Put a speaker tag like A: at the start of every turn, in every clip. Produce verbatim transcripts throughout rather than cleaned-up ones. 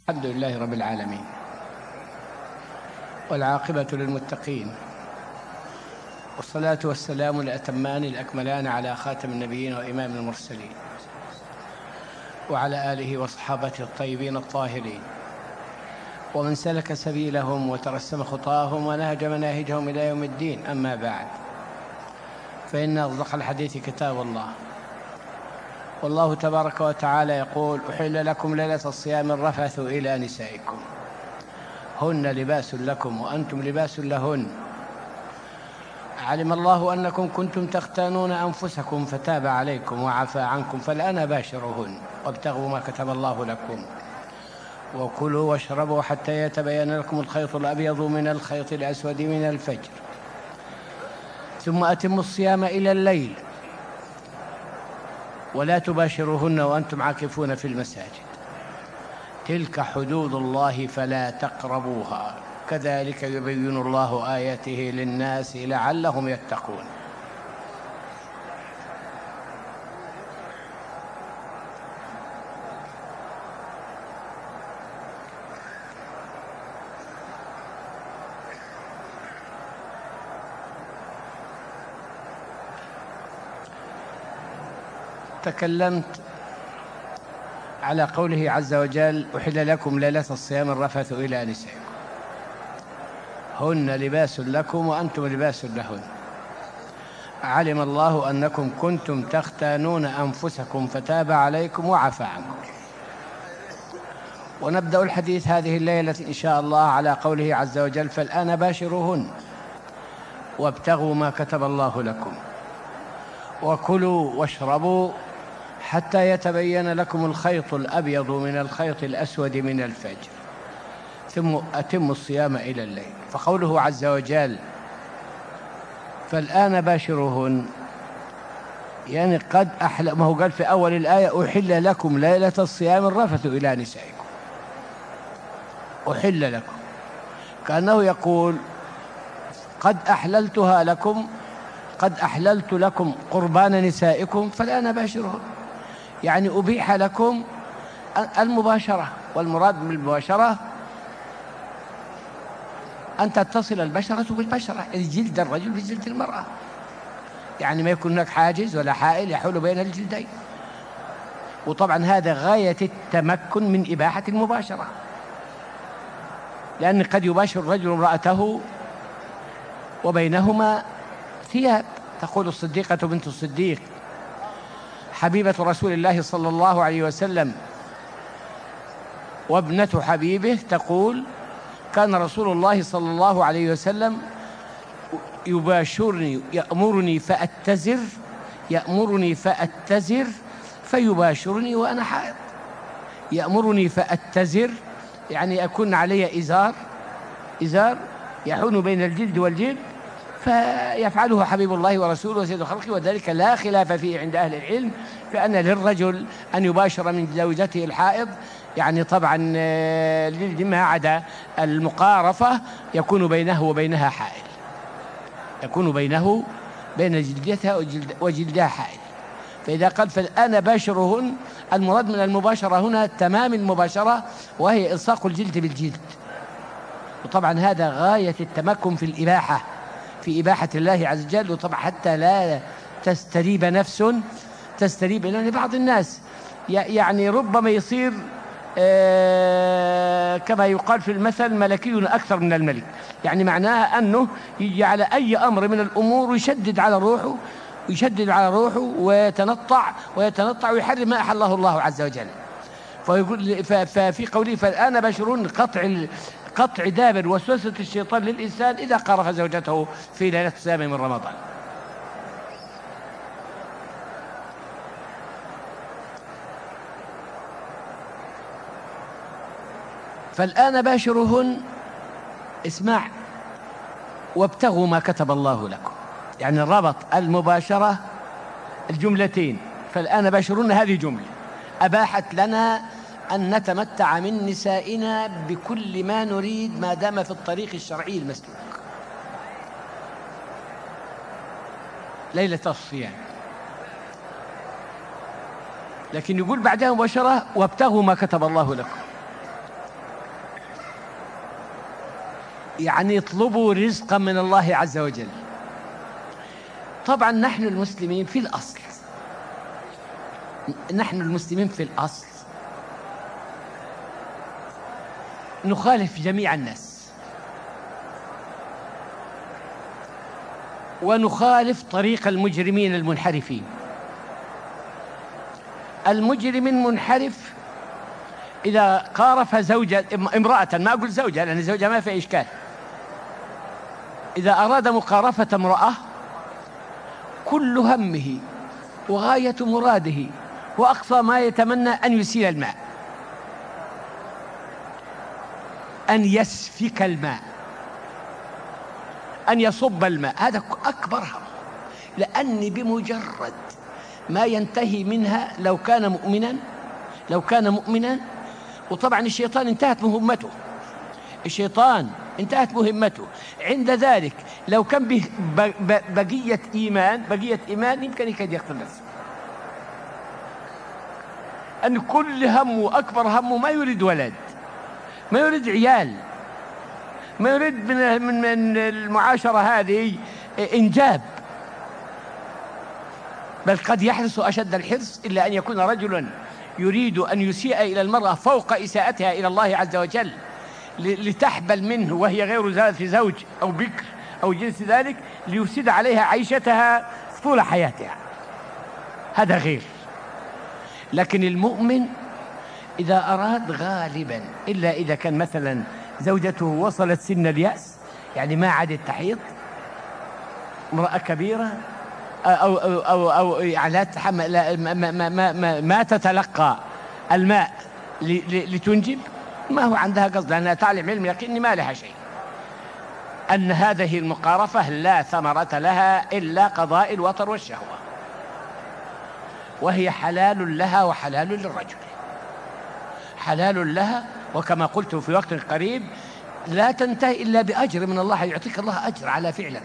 A: الحمد لله رب العالمين، والعاقبة للمتقين، والصلاة والسلام الأتمان الأكملان على خاتم النبيين وإمام المرسلين، وعلى آله وصحابته الطيبين الطاهرين، ومن سلك سبيلهم وترسم خطاهم ونهج مناهجهم إلى يوم الدين. أما بعد، فإن أصدق الحديث كتاب الله، والله تبارك وتعالى يقول: أحل لكم ليلة الصيام الرفث إلى نسائكم هن لباس لكم وأنتم لباس لهن، علم الله أنكم كنتم تختانون أنفسكم فتاب عليكم وعفى عنكم، فالآن باشروهن وابتغوا ما كتب الله لكم، وكلوا واشربوا حتى يتبين لكم الخيط الأبيض من الخيط الأسود من الفجر، ثم أتموا الصيام إلى الليل، ولا تباشروهن وأنتم عاكفون في المساجد، تلك حدود الله فلا تقربوها، كذلك يبين الله آياته للناس لعلهم يتقون. تكلمت على قوله عز وجل: أحل لكم ليلة الصيام الرفث إلى نسائكم هن لباس لكم وأنتم لباس لهن، علم الله أنكم كنتم تختانون أنفسكم فتاب عليكم وعفى عنكم. ونبدأ الحديث هذه الليلة إن شاء الله على قوله عز وجل: فالآن باشروهن وابتغوا ما كتب الله لكم وكلوا واشربوا حتى يتبين لكم الخيط الأبيض من الخيط الأسود من الفجر، ثم أتموا الصيام إلى الليل. فقوله عز وجل: فالآن باشروهن، يعني قد أحل، ما هو قال في أول الآية: أحل لكم ليلة الصيام الرفث إلى نسائكم، أحل لكم، كأنه يقول: قد أحللتها لكم، قد أحللت لكم قربان نسائكم، فالآن باشروهن، يعني أبيح لكم المباشرة. والمراد بالمباشرة أن تتصل البشرة بالبشرة، جلد الرجل بجلد المرأة، يعني ما يكون هناك حاجز ولا حائل يحول بين الجلدين. وطبعا هذا غاية التمكن من إباحة المباشرة، لأن قد يباشر الرجل امرأته وبينهما ثياب. تقول الصديقة بنت الصديق حبيبة رسول الله صلى الله عليه وسلم وابنة حبيبه، تقول: كان رسول الله صلى الله عليه وسلم يباشرني يأمرني فأتزر يأمرني فأتزر فيباشرني وأنا حائض. يأمرني فأتزر يعني أكون علي إزار إزار يحول بين الجلد والجلد، فيفعله حبيب الله ورسوله وسيد خلقه، وذلك لا خلاف فيه عند أهل العلم، فأن للرجل أن يباشر من زوجته الحائض، يعني طبعا ما عدا المقارفة يكون بينه وبينها حائل، يكون بينه بين جلدتها وجلدها حائل. فإذا قال فالآن باشرهن، المراد من المباشرة هنا تمام المباشرة، وهي إلصاق الجلد بالجلد. وطبعا هذا غاية التمكن في الإباحة، في إباحة الله عز وجل. وطبعا حتى لا تستريب نفس تستريب، لأن بعض الناس يعني ربما يصير آه كما يقال في المثل: ملكي أكثر من الملك، يعني معناها أنه يجي على أي أمر من الأمور ويشدد على روحه ويشدد على روحه ويتنطع ويتنطع ويحرم ما أحله الله عز وجل. فيقول ففي قوله: فالآن باشرون، قطع قطع دابر وسوسة الشيطان للإنسان إذا قارف زوجته في ليلة الصيام من رمضان. فالآن باشروهن، اسمع: وابتغوا ما كتب الله لكم، يعني ربط المباشرة الجملتين. فالآن باشروهن هذه جملة أباحت لنا أن نتمتع من نسائنا بكل ما نريد ما دام في الطريق الشرعي المسلوك ليلة الصيام. لكن يقول بعدها مباشرة: وابتغوا ما كتب الله لكم. يعني اطلبوا رزقا من الله عز وجل. طبعا نحن المسلمين في الأصل نحن المسلمين في الأصل نخالف جميع الناس، ونخالف طريق المجرمين المنحرفين. المجرم المنحرف إذا قارف زوجة امرأة، ما أقول زوجة لأن زوجة ما في إشكال، إذا أراد مقارفة امرأة كل همه وغاية مراده وأقصى ما يتمنى أن يسيل الماء، أن يسفك الماء، أن يصب الماء. هذا أكبر هم، لأن بمجرد ما ينتهي منها لو كان مؤمنا لو كان مؤمنا وطبعا الشيطان انتهت مهمته الشيطان انتهت مهمته عند ذلك لو كان به بقية إيمان بقية إيمان يمكن يكاد يقتل نفسه. أن كل همه أكبر همه ما يريد ولد، ما يريد عيال، ما يريد من من المعاشرة هذه إنجاب، بل قد يحرص أشد الحرص إلا أن يكون رجلا يريد أن يسيء إلى المرأة فوق إساءتها إلى الله عز وجل لتحبل منه وهي غير ذات زوج أو بكر أو جنس ذلك، ليفسد عليها عيشتها طول حياتها. هذا غير. لكن المؤمن إذا أراد غالبا، إلا إذا كان مثلا زوجته وصلت سن اليأس، يعني ما عادت تحيض، امرأة كبيرة أو أو أو, أو يعني لا تحمل لا ما, ما, ما, ما, ما تتلقى الماء لتنجب، ما هو عندها قصد، لأنها تعلم علم يقين ما لها شيء، أن هذه المقارفة لا ثمرة لها إلا قضاء الوطر والشهوة، وهي حلال لها وحلال للرجل، حلال لها. وكما قلت في وقت قريب لا تنتهي إلا بأجر من الله، يعطيك الله أجر على فعلك.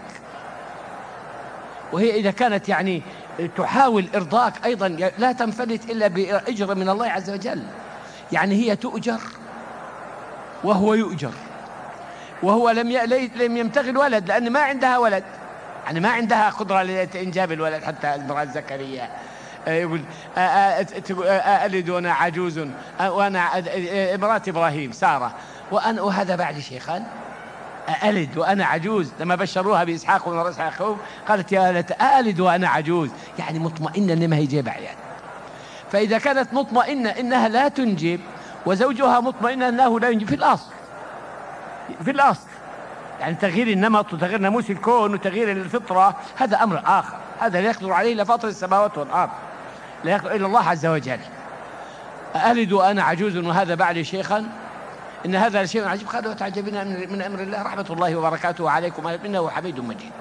A: وهي إذا كانت يعني تحاول إرضاك أيضا لا تنفلت إلا بأجر من الله عز وجل، يعني هي تؤجر وهو يؤجر، وهو لم لم يمتغي الولد لأن ما عندها ولد، يعني ما عندها قدرة لإنجاب الولد. حتى المرأة زكريا يقول ألد وأنا عجوز، وأنا امرأة إبراهيم سارة وأنا وهذا بعد شيخان، ألد وأنا عجوز. لما بشروها بإسحاق ومن رأس يعقوب قالت يا لت ألد وأنا عجوز، يعني مطمئنة إنما هي جايبة عيال. فإذا كانت مطمئنة إنها لا تنجب وزوجها مطمئنة أنه لا ينجب، في الأصل في الأصل يعني تغيير النمط وتغيير ناموس الكون وتغيير الفطرة هذا أمر آخر، هذا لا يقدر عليه إلا فاطر السماوات والأرض، لا يقدر إلا الله عز وجل. ألد وأنا عجوز وهذا بعد شيخا إن هذا شيء عجيب. قالوا تعجبنا من أمر الله، رحمة الله وبركاته عليكم إنه حميد مجيد.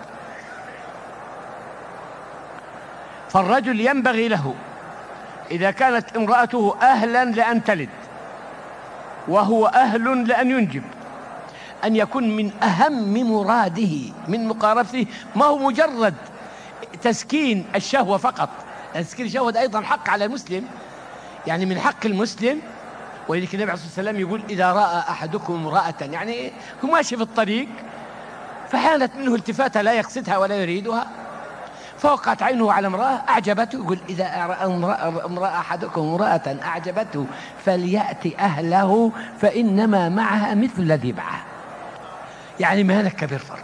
A: فالرجل ينبغي له إذا كانت امرأته أهلا لأن تلد وهو أهل لأن ينجب أن يكون من أهم مراده من مقاربته ما هو مجرد تسكين الشهوة فقط، تسكين الشهوة أيضا حق على المسلم، يعني من حق المسلم. ولذلك النبي عليه الصلاة والسلام يقول إذا رأى أحدكم امرأة، يعني هو ماشي في الطريق فحالت منه التفاتة لا يقصدها ولا يريدها، فوقعت عينه على امرأة أعجبته، يقول إذا رأى امرأة أحدكم امرأة أعجبته فليأتي أهله فإنما معها مثل الذي معها. يعني ما هناك كبير فرق.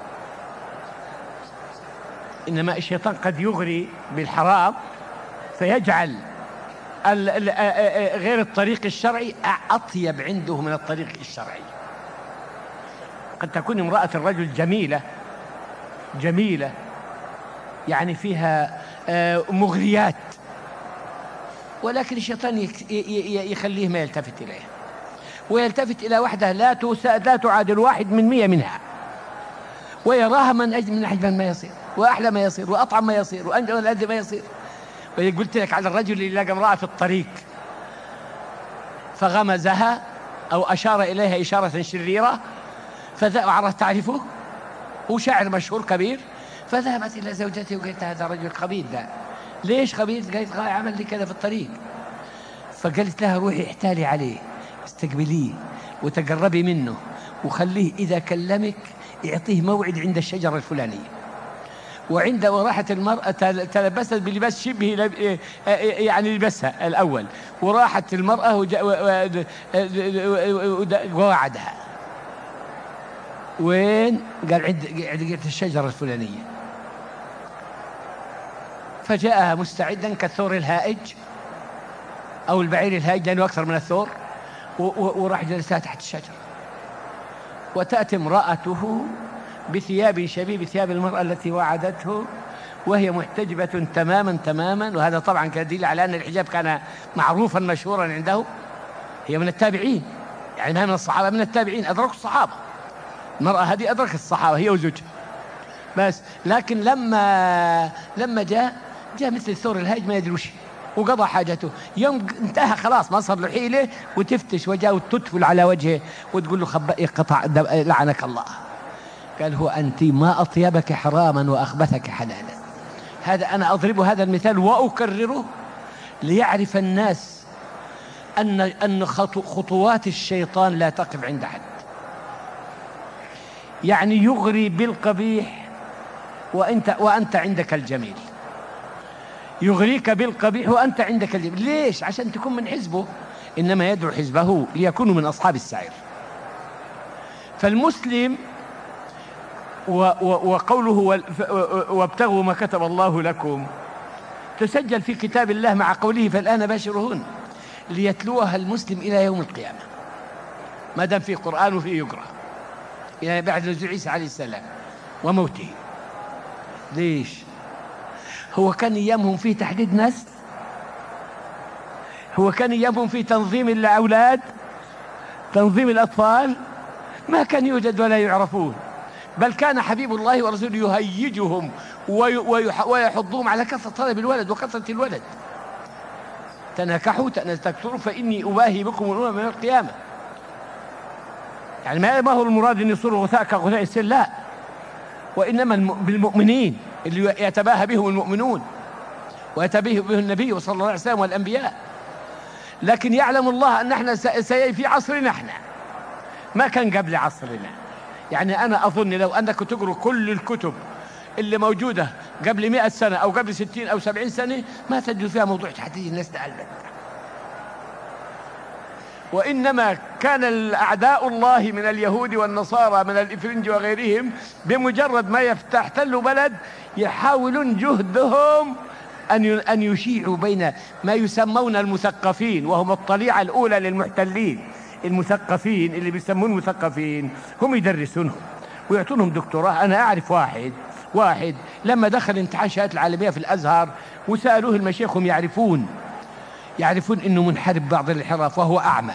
A: إنما الشيطان قد يغري بالحرام فيجعل غير الطريق الشرعي أطيب عنده من الطريق الشرعي. قد تكون امرأة الرجل جميلة جميلة يعني فيها مغريات، ولكن الشيطان يخليه ما يلتفت إليها، ويلتفت إلى وحده لا لا تعادل واحد من مية منها، ويراها من أجل من أجمل ما يصير وأحلى ما يصير وأطعم ما يصير وأنجل الأذى ما يصير. وقلت لك على الرجل اللي لقى امرأة في الطريق فغمزها أو أشار إليها إشارة شريرة، فذا تعرفه، هو شاعر مشهور كبير، فذهبت إلى زوجته وقالت هذا رجل خبيث. ده ليش خبيث؟ قالت عمل لي كذا في الطريق. فقالت لها روحي احتالي عليه، استقبليه وتقربي منه وخليه إذا كلمك يعطيه موعد عند الشجرة الفلانية. وعندما راحت المرأة تلبست بلباس شبه يعني لبسها الأول، وراحت المرأة ووعدها وين؟ قال عند الشجرة الفلانية. فجاء مستعدا كالثور الهائج أو البعير الهائج لأنه أكثر من الثور، وراح جلسها تحت الشجرة. وتأتي امرأته بثياب شبيه بثياب المرأة التي وعدته، وهي محتجبة تماما تماما. وهذا طبعا كدليل على أن الحجاب كان معروفا مشهورا عنده. هي من التابعين، يعني ما من الصحابة، من التابعين، أدركوا الصحابة. المرأة هذه أدركت الصحابة هي وزوجها بس. لكن لما لما جاء جاء مثل الثور الهائج ما يدري وش، وقضى حاجته. يوم انتهى خلاص ما صار له حيلة، وتفتش وجهه وتتفل على وجهه وتقول له خبئي قطع لعنك الله. قال هو أنت ما أطيبك حراما وأخبثك حلالا. هذا أنا أضرب هذا المثال وأكرره ليعرف الناس أن أن خطوات الشيطان لا تقف عند حد. يعني يغري بالقبيح وأنت وأنت عندك الجميل، يغريك بالقبيح وأنت عندك الجميل. ليش؟ عشان تكون من حزبه. إنما يدعو حزبه ليكونوا من أصحاب السعير. فالمسلم وقوله وابتغوا ما كتب الله لكم تسجل في كتاب الله مع قوله فالآن باشرهن، ليتلوها المسلم إلى يوم القيامة ما دام في قرآن وفي يقرأ إلى بعد نزول عيسى عليه السلام وموته. ليش؟ هو كان أيامهم فيه تحديد نسل؟ هو كان أيامهم فيه تنظيم الأولاد، تنظيم الأطفال؟ ما كان يوجد ولا يعرفون. بل كان حبيب الله ورسوله يهيجهم ويحضهم على كثرة طلب الولد وكثرة الولد. تناكحوا تكثروا فإني أباهي بكم الأمم من القيامة. يعني ما هو المراد أن يصيروا غثاء كغثاء السيل، لا، وإنما بالمؤمنين اللي يتباهى بهم المؤمنون ويتباهى به النبي صلى الله عليه وسلم والأنبياء. لكن يعلم الله أن احنا سيأتي في عصرنا احنا، ما كان قبل عصرنا. يعني أنا أظن لو أنك تقرأ كل الكتب اللي موجودة قبل مئة سنة أو قبل ستين أو سبعين سنة ما تجد فيها موضوع تحديد النسل البتة. وإنما كان الأعداء الله من اليهود والنصارى من الإفرنج وغيرهم بمجرد ما يحتلوا بلد يحاولون جهدهم أن أن يشيعوا بين ما يسمون المثقفين، وهم الطليعة الأولى للمحتلين. المثقفين اللي بيسمون مثقفين هم يدرسونهم ويعطونهم دكتوراه. أنا أعرف واحد واحد لما دخل امتحان الشهادة العالمية في الأزهر وسألوه المشايخ هم يعرفون يعرفون إنه منحرف بعض الانحراف وهو أعمى.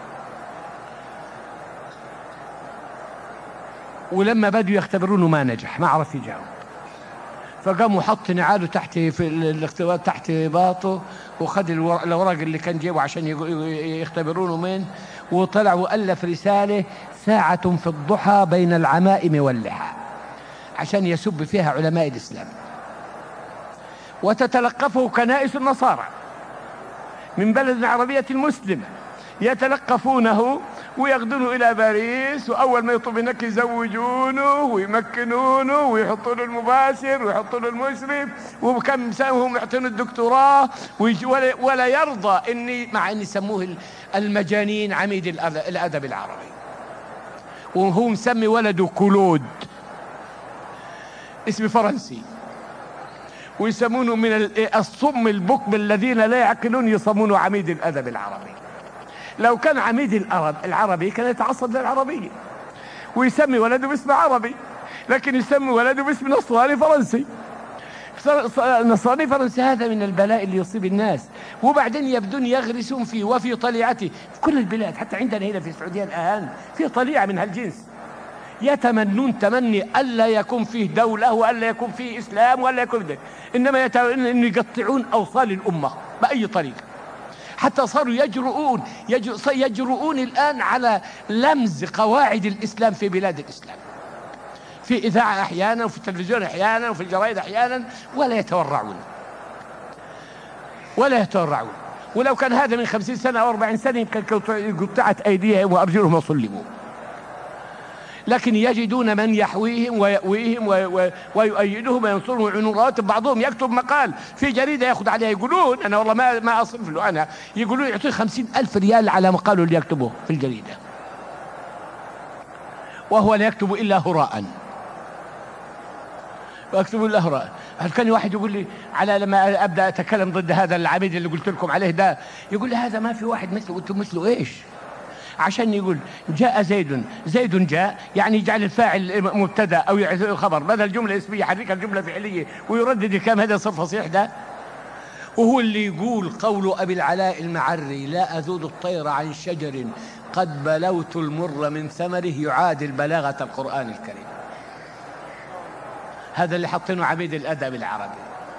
A: ولما بدوا يختبرونه ما نجح، ما عرف يجاوب، فقاموا حط نعاله تحت في الاختبار تحت باطه وخد الأوراق اللي كان جيبه عشان يختبرونه من، وطلع وألف رسالة ساعة في الضحى بين العمائم واللحى عشان يسب فيها علماء الإسلام. وتتلقفه كنائس النصارى من بلد عربية مسلمة، يتلقفونه وياخذونه إلى باريس، وأول ما يطلب هناك يزوجونه ويمكنونه ويحطوا له المباشر ويحطوا له المشرف، وكم سنة وهم يعطونه الدكتوراه، ولا, ولا يرضى إني مع إن يسموه المجانين عميد الأدب العربي، وهو مسمي ولده كلود اسم فرنسي، ويسمونه من الصم البكم الذين لا يعقلون يسمونه عميد الأدب العربي. لو كان عميد الأرب العربي كان يتعصب للعربية ويسمي ولده باسم عربي، لكن يسمي ولده باسم نصراني فرنسي. نصراني فرنسي هذا من البلاء اللي يصيب الناس. وبعدين يبدون يغرسون فيه وفي طليعته في كل البلاد، حتى عندنا هنا في السعودية الآن في طليعة من هالجنس، يتمنون تمني ألا يكون فيه دولة وألا يكون فيه إسلام وألا يكون ده، إنما يتمنون يقطعون أوصال الأمة بأي طريقة. حتى صاروا يجرؤون يجرؤون الآن على لمز قواعد الإسلام في بلاد الإسلام، في إذاعة أحيانا وفي التلفزيون أحيانا وفي الجرائد أحيانا، ولا يتورعون ولا يتورعون. ولو كان هذا من خمسين سنة أو أربعين سنة يمكن قطعت أيديهم وأرجلهم وصلبوا. لكن يجدون من يحويهم ويأويهم ويؤيدهم وينصرهم ويعينون رواتب. بعضهم يكتب مقال في جريدة يأخذ عليها، يقولون أنا والله ما ما أصرف له أنا، يقولون يعطيه خمسين ألف ريال على مقاله اللي يكتبه في الجريدة، وهو لا يكتب إلا هراء، واكتب إلا هراء. كان واحد يقول لي على لما أبدأ أتكلم ضد هذا العميد اللي قلت لكم عليه ده، يقول لي هذا ما في واحد مثله. قلت مثله إيش؟ عشان يقول جاء زيد، زيد جاء يعني يجعل الفاعل مبتدا او يعزل الخبر بدل جمله اسميه يحركها الجمله فعليه ويردد الكلام. هذا صرف فصيح ده. وهو اللي يقول قول ابي العلاء المعري لا اذود الطير عن شجر قد بلوت المر من ثمره يعادل بلاغه القران الكريم. هذا اللي حطينه عميد الادب العربي.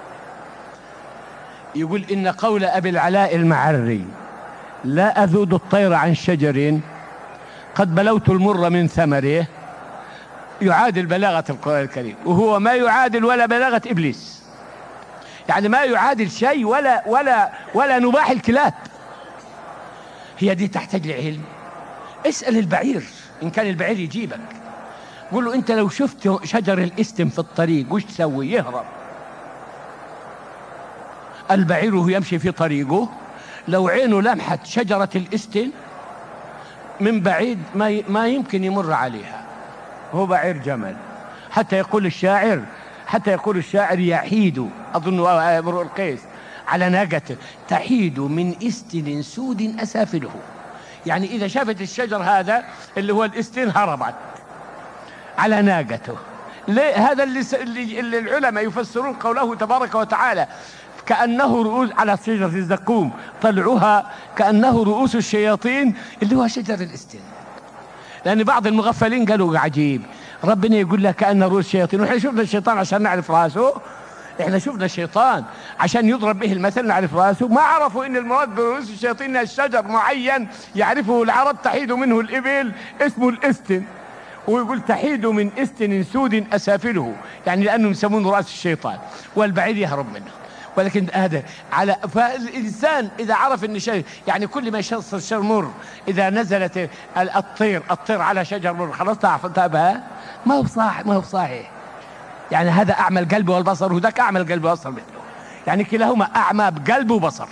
A: يقول ان قول ابي العلاء المعري لا أذود الطير عن شجر قد بلوت المر من ثمره يعادل بلاغة القرآن الكريم، وهو ما يعادل ولا بلاغة إبليس، يعني ما يعادل شيء ولا ولا ولا نباح الكلاب. هي دي تحتاج لعلم. اسأل البعير إن كان البعير يجيبك، قول له أنت لو شفت شجر الاستم في الطريق وش تسوي؟ يهرب. البعير وهو يمشي في طريقه لو عينه لمحت شجرة الاستن من بعيد ما ما يمكن يمر عليها، هو بعير جمل. حتى يقول الشاعر حتى يقول الشاعر يحيد، أظن امرؤ القيس، على ناقته تحيد من استن سود أسافله. يعني إذا شافت الشجر هذا اللي هو الاستن هربت على ناقته. ليه؟ هذا اللي, اللي العلماء يفسرون قوله تبارك وتعالى كأنه رؤوس على شجرة الزقوم طلعها كأنه رؤوس الشياطين، اللي هو شجر الاستن. لأن بعض المغفلين قالوا عجيب ربنا يقول لك كأن رؤوس الشياطين، وإحنا شفنا الشيطان عشان نعرف راسه، إحنا شفنا الشيطان عشان يضرب به المثل نعرف راسه. ما عرفوا إن المراد برؤوس الشياطين الشجر معين يعرفه العرب تحيد منه الإبل اسمه الاستن، ويقول تحيد من استن سود أسافله، يعني لأنهم يسمون رأس الشيطان، والبعير يهرب منه. ولكن هذا على فالإنسان إذا عرف إن شيء، يعني كل ما يشصر شجر مر، إذا نزلت الطير الطير على شجر مر خلاص تعرف انتبه، ما هو صح ما هو صحيح. يعني هذا أعمى القلب والبصر وذاك أعمى القلب والبصر مثله، يعني كلاهما أعمى بقلب وبصر.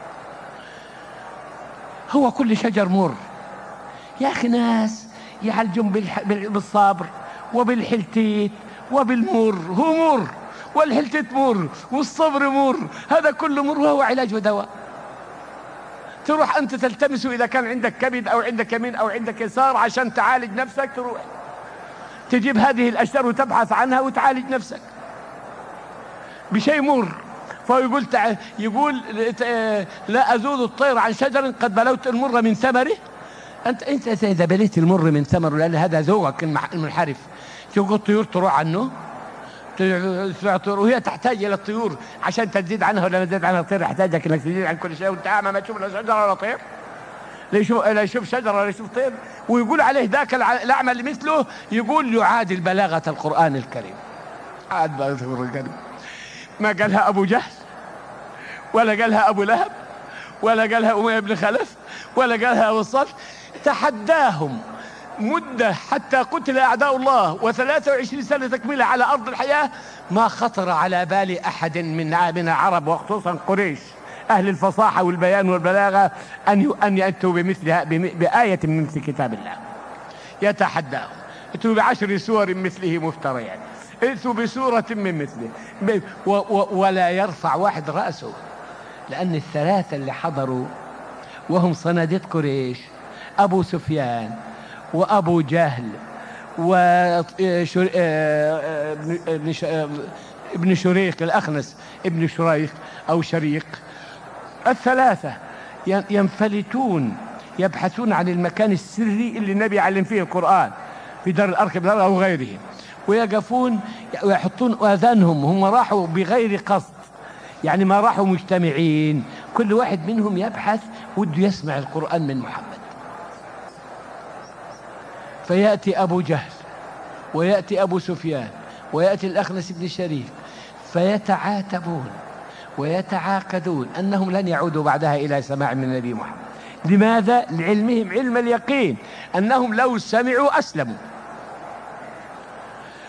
A: هو كل شجر مر. يا أخي ناس يعالجون بالصبر وبالحلتيت وبالمر، هو مر والحلتيت مر والصبر مر، هذا كله مر وهو علاج ودواء. تروح أنت تلتمسه إذا كان عندك كبد أو عندك يمين أو عندك يسار عشان تعالج نفسك، تروح تجيب هذه الأشجار وتبحث عنها وتعالج نفسك بشيء مر. فيقول تع... يقول لا أذود الطير عن شجر قد بلوت المر من ثمره. أنت أنت إذا بليت المر من ثمره لأن هذا ذوقك المنحرف، تقول الطيور تروح عنه، وهي تحتاج إلى الطيور عشان تزيد عنها، ولا تزيد عنها الطير يحتاجك إنك تزيد عن كل شيء، وأنت أعمى ما تشوف لا شجرة ولا طير، لا يشوف لا يشوف شجرة ولا يشوف طير. ويقول عليه ذاك الأعمى اللي مثله يقول يعادل بلاغة القرآن الكريم. عاد بلاغة القرآن الكريم ما قالها أبو جهل ولا قالها أبو لهب ولا قالها أمية بن خلف ولا قالها أبو الصلت. تحداهم مدة حتى قتل أعداء الله وثلاثة وعشرين سنة تكملة على أرض الحياة، ما خطر على بال أحد من من العرب وخصوصا قريش أهل الفصاحة والبيان والبلاغة أن أن يأتوا بمثلها بآية من مثل كتاب الله. يتحداهم ائتوا بعشر سور مثله مفتريات، ائتوا بسورة من مثله، ولا يرفع واحد رأسه، لأن الثلاثة اللي حضروا وهم صناديد قريش أبو سفيان وأبو جهل وابن شريق الأخنس ابن شريق أو شريق، الثلاثة ينفلتون يبحثون عن المكان السري اللي النبي علم فيه القرآن في دار الأركب أو غيره، ويقفون ويحطون آذانهم. هم راحوا بغير قصد، يعني ما راحوا مجتمعين، كل واحد منهم يبحث وده يسمع القرآن من محمد. فيأتي أبو جهل ويأتي أبو سفيان ويأتي الأخنس بن شريك فيتعاتبون ويتعاقدون أنهم لن يعودوا بعدها إلى سماع من النبي محمد. لماذا؟ لعلمهم علم اليقين أنهم لو سمعوا أسلموا،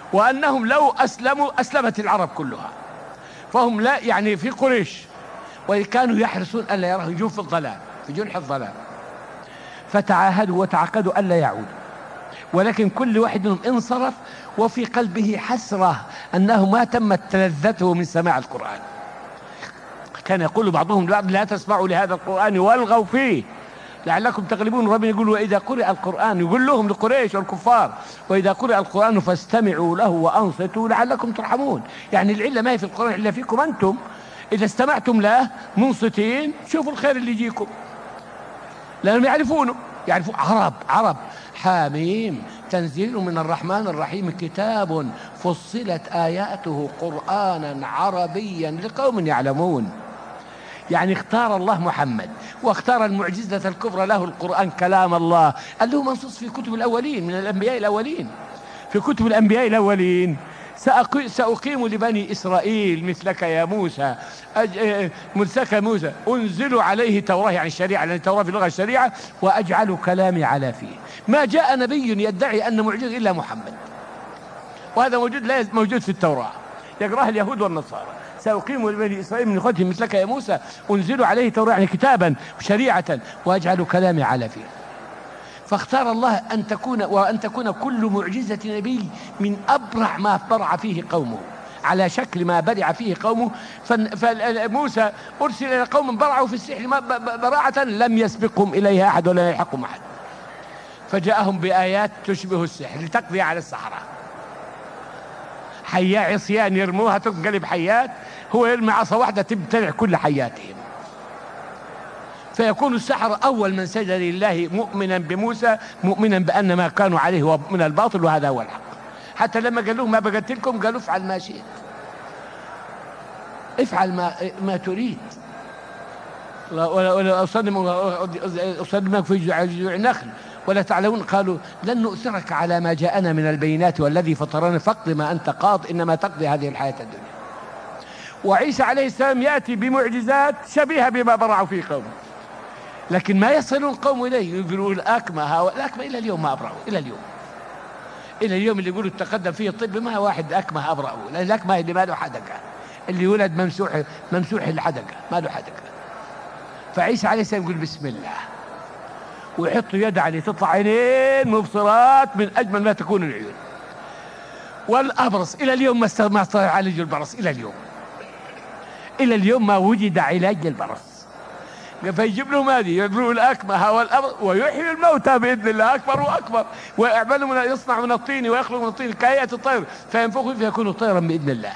A: وأنهم لو أسلموا أسلمت العرب كلها، فهم لا يعني في قريش وكانوا يحرصون ألا يراه يجون في الضلال، في جنح الضلال، فتعاهدوا وتعاقدوا ألا يعودوا. ولكن كل واحد منهم انصرف وفي قلبه حسرة أنه ما تمت تلذته من سماع القرآن. كان يقول بعضهم لبعض لا تسمعوا لهذا القرآن والغوا فيه لعلكم تغلبون. ربنا يقول وإذا قرئ القرآن، يقول لهم لقريش والكفار وإذا قرئ القرآن فاستمعوا له وأنصتوا لعلكم ترحمون. يعني العلة ما هي في القرآن إلا فيكم أنتم، إذا استمعتم له منصتين شوفوا الخير اللي يجيكم، لأنهم يعرفونه، يعرفون عرب عرب. حاميم تنزيل من الرحمن الرحيم كتاب فصلت آياته قرآنا عربيا لقوم يعلمون. يعني اختار الله محمد واختار المعجزة الكبرى له القرآن كلام الله، قال له منصوص في كتب الأولين من الأنبياء الأولين، في كتب الأنبياء الأولين سأقيم لبني إسرائيل مثلك يا موسى مثلك موسى أنزل عليه توراة، يعني الشريعة، لأن التوراة في اللغة الشريعة، وأجعل كلامي على فيه. ما جاء نبي يدعي أن معجز إلا محمد، وهذا موجود لا موجود في التوراة، يقرأها اليهود والنصارى. سأقيم لبني إسرائيل من إخوتهم مثلك يا موسى أنزل عليه توراة، يعني كتابا وشريعة، وأجعل كلامي على فيه. فاختار الله أن تكون وأن تكون كل معجزة نبي من أبرع ما برع فيه قومه، على شكل ما برع فيه قومه. فموسى أرسل إلى قوم برعوا في السحر براعة لم يسبقهم إليها أحد ولا يلحقهم أحد، فجاءهم بآيات تشبه السحر لتقضي على السحرة. حياة عصيان يرموها تنقلب حيات، هو يرمي عصا واحدة تبتلع كل حياتهم. فيكون السحرة أول من سجد لله مؤمنا بموسى، مؤمنا بأن ما كانوا عليه من الباطل وهذا هو الحق. حتى لما قال لهم ما بقتلكم قالوا افعل ما شئت، افعل ما, ما تريد، ولا أصدمك في جذوع النخل ولا تعلمون. قالوا لن نؤثرك على ما جاءنا من البينات والذي فطرنا فاقض ما أنت قاض إنما تقضي هذه الحياة الدنيا. وعيسى عليه السلام يأتي بمعجزات شبيهة بما برعوا فيه قومه، لكن ما يصلون القوم إليه. يقولوا الأكمة، الأكمة إلى اليوم ما أبرعوا، إلى اليوم إلى اليوم اللي يقولوا تقدم فيه الطب ما واحد أكمة أبرعوا، لأن الأكمة اللي ما له حدقة، اللي يولد ممسوح ممسوح الحدقة ما له حدقة. فعيسى عليه السلام يقول بسم الله ويحط يد عليه تطلع عينين مبصرات من أجمل ما تكون العيون. والأبرص إلى اليوم ما استطاع يعالج البرص، إلى اليوم إلى اليوم ما وجد علاج للبرص. فيجيب لهم هذه يقولوا الأكمه والأبرص ويحيي الموتى بإذن الله أكبر وأكبر، ويعمل من يصنع من الطين ويخلق من الطين كهيئة الطير فينفخ فيكون طيرا بإذن الله.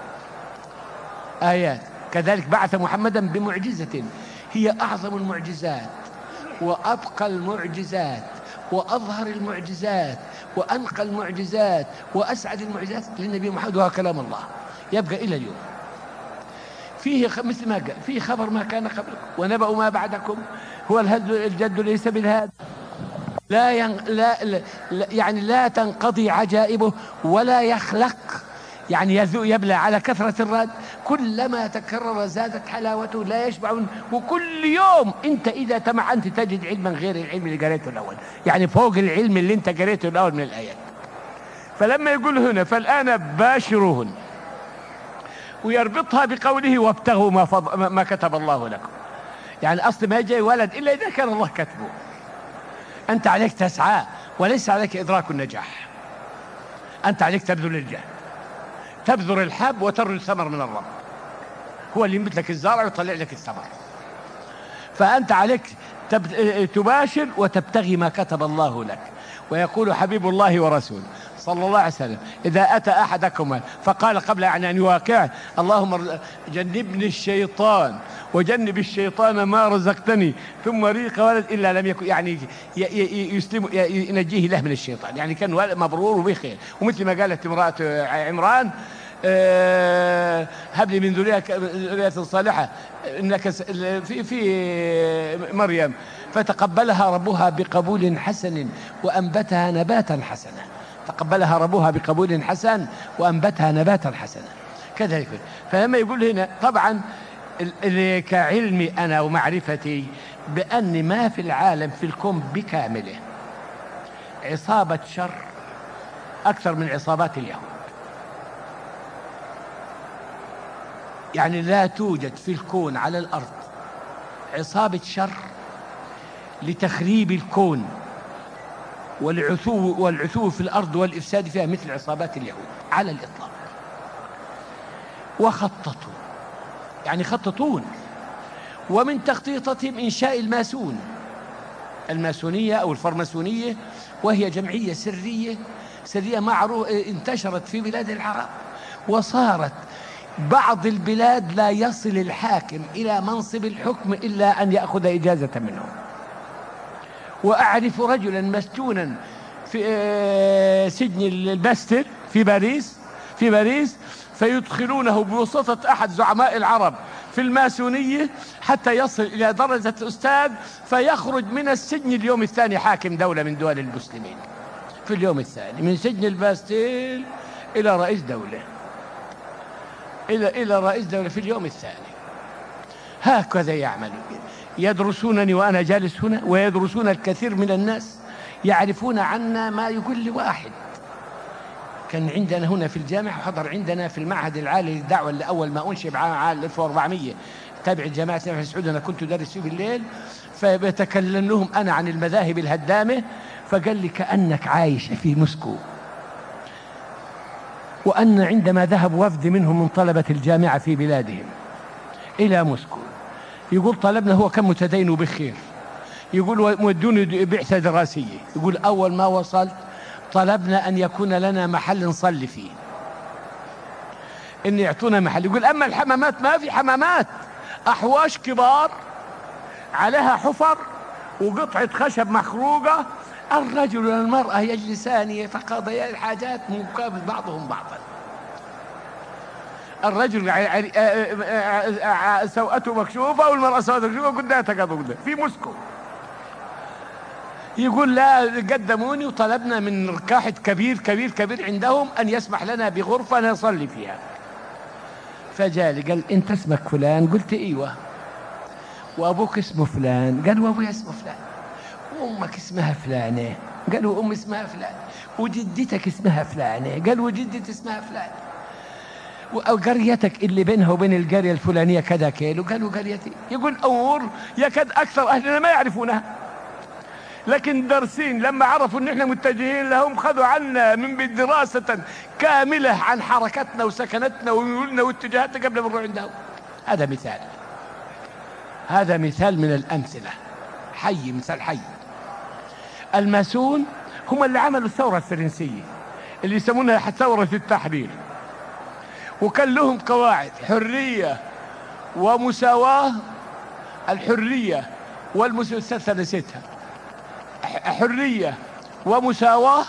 A: آيات. كذلك بعث محمدا بمعجزة هي أعظم المعجزات وأبقى المعجزات وأظهر المعجزات وأنقى المعجزات وأسعد المعجزات للنبي محمد، وهو كلام الله يبقى إلى اليوم. فيه مثل ما قال فيه خبر ما كان قبلكم ونبأ ما بعدكم، هو الهد الجد ليس بالهاد، لا, ين... لا, لا يعني لا تنقضي عجائبه ولا يخلق، يعني يبلى على كثرة الرد، كلما تكرر زادت حلاوته لا يشبع. وكل يوم انت اذا تمعنت تجد علما غير العلم اللي قريته الاول، يعني فوق العلم اللي انت قريته الاول من الايات. فلما يقول هنا فالآن باشروهن ويربطها بقوله وابتغوا ما, فض... ما كتب الله لكم، يعني أصل ما يجي ولد إلا إذا كان الله كتبه. أنت عليك تسعى وليس عليك إدراك النجاح، أنت عليك تبذل الجهد، تبذر الحب وترى الثمر من الرب، هو اللي ينبت لك الزرع ويطلع لك الثمر. فأنت عليك تب... تباشر وتبتغي ما كتب الله لك. ويقول حبيب الله ورسوله صلى الله عليه وسلم إذا أتى أحدكما فقال قبل أن يواقعه اللهم جنبني الشيطان وجنب الشيطان ما رزقتني ثم ريق ولد إلا لم يكن، يعني يسلم ينجيه له من الشيطان، يعني كان مبرور وبخير. ومثل ما قالت امرأة عمران أه هب لي من ذرية صالحة إنك في في مريم فتقبلها ربها بقبول حسن وأنبتها نباتا حسنا، تقبلها ربها بقبول حسن وأنبتها نباتا حسنا. كذلك فلما يقول هنا طبعا كعلمي أنا ومعرفتي بأن ما في العالم في الكون بكامله عصابة شر أكثر من عصابات اليهود، يعني لا توجد في الكون على الأرض عصابة شر لتخريب الكون والعثو والعثو في الأرض والإفساد فيها مثل عصابات اليهود على الإطلاق. وخططوا، يعني خططون، ومن تخطيطهم إنشاء الماسون، الماسونية أو الفرماسونية، وهي جمعية سرية سرية معروفة انتشرت في بلاد العرب، وصارت بعض البلاد لا يصل الحاكم إلى منصب الحكم إلا أن يأخذ إجازة منهم. وأعرف رجلا مسجونا في سجن الباستيل في باريس في باريس فيدخلونه بواسطة أحد زعماء العرب في الماسونية حتى يصل إلى درجة أستاذ، فيخرج من السجن اليوم الثاني حاكم دولة من دول المسلمين. في اليوم الثاني من سجن الباستيل إلى رئيس دولة، إلى إلى رئيس دولة في اليوم الثاني. هكذا يعملون، يدرسونني وأنا جالس هنا، ويدرسون الكثير من الناس، يعرفون عنا ما يقول لي واحد. كان عندنا هنا في الجامعة، وحضر عندنا في المعهد العالي للدعوة اللي أول ما أنشئ عام ألف وأربعمية تابع جماعة في سعود، أنا كنت دارس فيه بالليل، فبتكلم لهم أنا عن المذاهب الهدامة، فقال لي كأنك عايش في موسكو، وأن عندما ذهب وفد منهم من طلبة الجامعة في بلادهم إلى موسكو، يقول طلبنا، هو كان متدين وبخير، يقول ودوني بعثة دراسية، يقول أول ما وصلت طلبنا أن يكون لنا محل نصلي فيه، إن يعطونا محل. يقول أما الحمامات ما في حمامات، أحواش كبار عليها حفر وقطعة خشب مخروقة، الرجل والمرأة يجلسان يتقاضيان الحاجات مقابل بعضهم بعضا. الرجل سوءته مكشوفة والمرأة سوءته مكشوفة قدامها تقاضوا في موسكو. يقول لا، قدموني وطلبنا من ركاحة كبير كبير كبير عندهم أن يسمح لنا بغرفة نصلي فيها. فجالي قال أنت اسمك فلان؟ قلت إيوه. وأبوك اسمه فلان؟ قال وأبوي اسمه فلان. وأمك اسمها فلانة؟ قال وأم اسمها فلان. وجدتك اسمها فلانة؟ قال وجدتي اسمها فلان. وقريتك اللي بينها وبين القرية الفلانية كذا كيلو؟ قالوا قريتي. يقول أمور يكاد أكثر أهلنا ما يعرفونها، لكن درسين لما عرفوا ان احنا متجهين لهم خذوا عنا من دراسة كاملة عن حركتنا وسكنتنا وميولنا واتجاهاتنا قبل ما نروح عندهم. هذا مثال، هذا مثال من الأمثلة، حي، مثال حي. الماسون هم اللي عملوا الثورة الفرنسية اللي يسمونها ثورة التحرير، وكان لهم قواعد حرية ومساواة. الحرية والمساواة نسيتها، حرية ومساواة.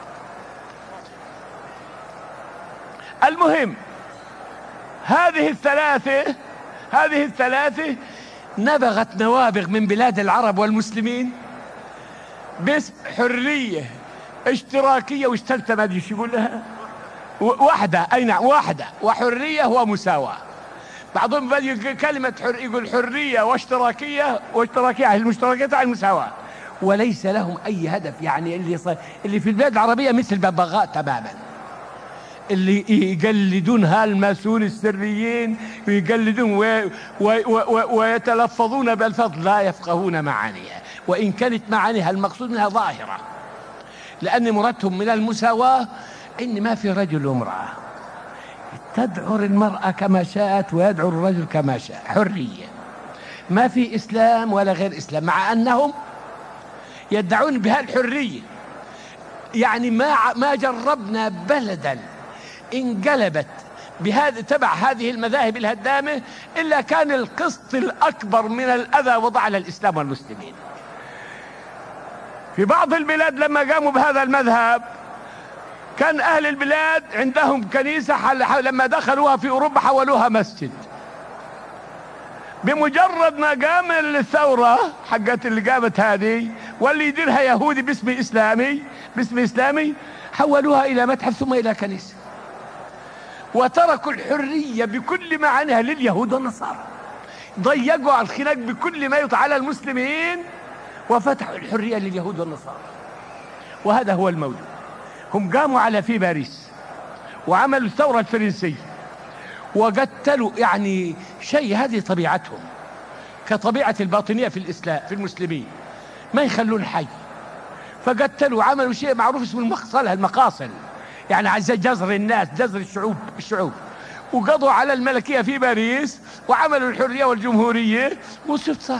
A: المهم هذه الثلاثة هذه الثلاثة نبغت نوابغ من بلاد العرب والمسلمين باسم حرية اشتراكية، واشتلت ما ادري شو يقول لها، وحدة، أي نعم، وحدة وحرية ومساواة. بعضهم بدي كلمة حر يقول حرية واشتراكية، واشتراكية المشتركية على المساواة، وليس لهم أي هدف. يعني اللي صار اللي في البلاد العربية مثل ببغاء تماما، اللي يقلدون هالماسون السريين ويقلدون وي وي وي ويتلفظون بالفضل، لا يفقهون معانيها، وإن كانت معانيها المقصود منها ظاهرة، لأن مرادهم من المساواة إن ما في رجل وامرأة، تدعر المرأة كما شاءت ويدعر الرجل كما شاء، حرية، ما في إسلام ولا غير إسلام، مع أنهم يدعون بها الحرية. يعني ما ما جربنا بلدا انقلبت بهذا تبع هذه المذاهب الهدامة إلا كان القسط الأكبر من الأذى وضع على الإسلام والمسلمين. في بعض البلاد لما قاموا بهذا المذهب كان أهل البلاد عندهم كنيسة، لما دخلوها في أوروبا حولوها مسجد. بمجرد ما قام الثورة حقت اللي قامت هذه واللي يديرها يهودي باسم إسلامي باسم إسلامي حولوها إلى متحف ثم إلى كنيسة، وتركوا الحرية بكل معانيها لليهود والنصارى، ضيقوا على الخناق بكل ما يطع على المسلمين وفتحوا الحرية لليهود والنصارى. وهذا هو الموجود. هم قاموا على في باريس وعملوا الثورة الفرنسية وقتلوا، يعني شيء هذه طبيعتهم كطبيعة الباطنية في الإسلام في المسلمين، ما يخلون حي. فقتلوا، عملوا شيء معروف اسمه المقصلة، المقاصل، يعني عايز جزر الناس، جزر الشعوب الشعوب وقضوا على الملكية في باريس، وعملوا الحرية والجمهورية، وشوف صار،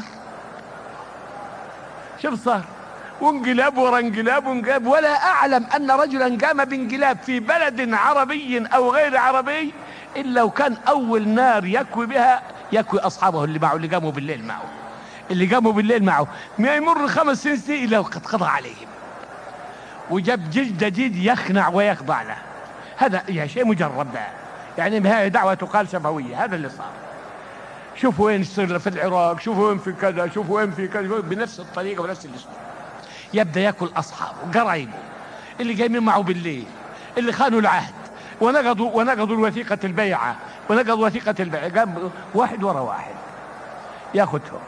A: شوف صار، وانقلاب ورا انقلاب وانقلاب. ولا أعلم أن رجلا قام بانقلاب في بلد عربي أو غير عربي إلا وكان أول نار يكوي بها يكوي أصحابه اللي معه، اللي قاموا بالليل معه، اللي قاموا بالليل معه. ما يمر خمس سنين إلا وقد قضى عليهم، وجاب جيش جديد يخنع ويخضع له. هذا يا شيء مجرب بقى، يعني بهذه دعوة تقال شفوية. هذا اللي صار. شوفوا وين يصير في العراق، شوفوا وين في كذا، شوفوا وين في كذا، بنفس الطريقة ونفس الاسلوب. يبدأ يأكل أصحابه قرايبه اللي جايين معه بالليل، اللي خانوا العهد ونقضوا ونقضوا الوثيقة البيعة ونقضوا وثيقة البيعة، قام واحد ورا واحد ياخذهم.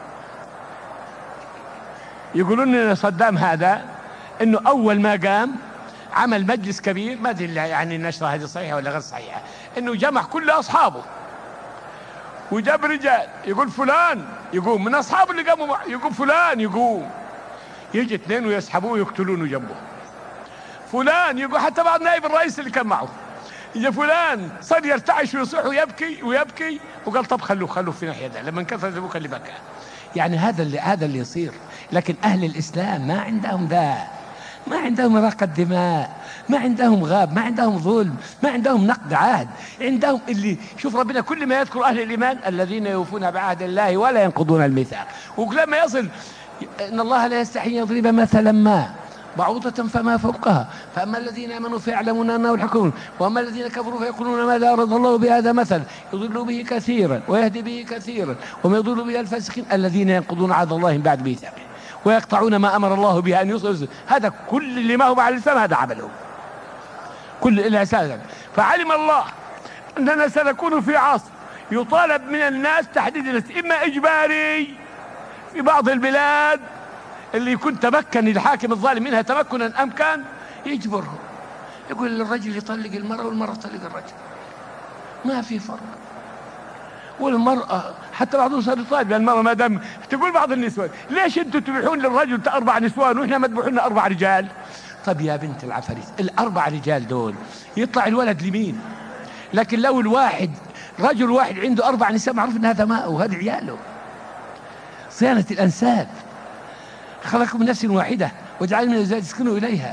A: يقولون ان صدام هذا انه اول ما قام عمل مجلس كبير، ما ادري يعني النشرة هذه صحيحة ولا غير صحيحة، انه جمع كل اصحابه وجاب رجال، يقول فلان يقوم من اصحابه اللي قاموا معه، يقول فلان يقوم، يجي اثنين ويسحبوه ويقتلونه جنبه. فلان يقول، حتى بعد نائب الرئيس اللي كان معه، يجي فلان صار يرتعش ويصيح ويبكي ويبكي، وقال طب خلوه خلوه في ناحية ده، لما انكسر ابوك اللي بكى. يعني هذا اللي هذا اللي يصير. لكن اهل الاسلام ما عندهم ذا، ما عندهم إراقة دماء، ما عندهم غاب، ما عندهم ظلم، ما عندهم نقد عهد. عندهم اللي شوف ربنا كل ما يذكر أهل الإيمان الذين يوفون بعهد الله ولا ينقضون الميثاق، ولما يصل إن الله لا يستحي يضرب مثلا ما بعوضة فما فوقها فأما الذين آمنوا فيعلمون أنه الحق وأما الذين كفروا فيقولون ماذا أراد الله بهذا مثل يضل به كثيرا ويهدي به كثيرا وما يضل به الفاسقين الذين ينقضون عهد الله من بعد ميثاقه ويقطعون ما أمر الله به أن يوصل. هذا كل اللي ما هو على الإسلام هذا عمله كل الأساس. فعلم الله أننا سنكون في عصر يطالب من الناس تحديد الناس، إما إجباري في بعض البلاد اللي يكون تمكن الحاكم الظالم منها تمكنا أمكان يجبرهم، يقول الرجل يطلق المرأة والمرأة تطلق الرجل، ما في فرق. والمرأة حتى بعضهم صار يطالب المرأة، ما دام تقول بعض النسوان ليش انتم تبيحون للرجل أربع نسوان واحنا ما تبيحون لنا أربع رجال؟ طب يا بنت العفاريت الأربع رجال دول يطلع الولد لمين؟ لكن لو الواحد رجل واحد عنده أربع نساء معروف أن هذا ماء وهذا عياله، صيانة الأنساب. خلقكم من نفس واحدة وجعل من الزوج يسكنوا إليها.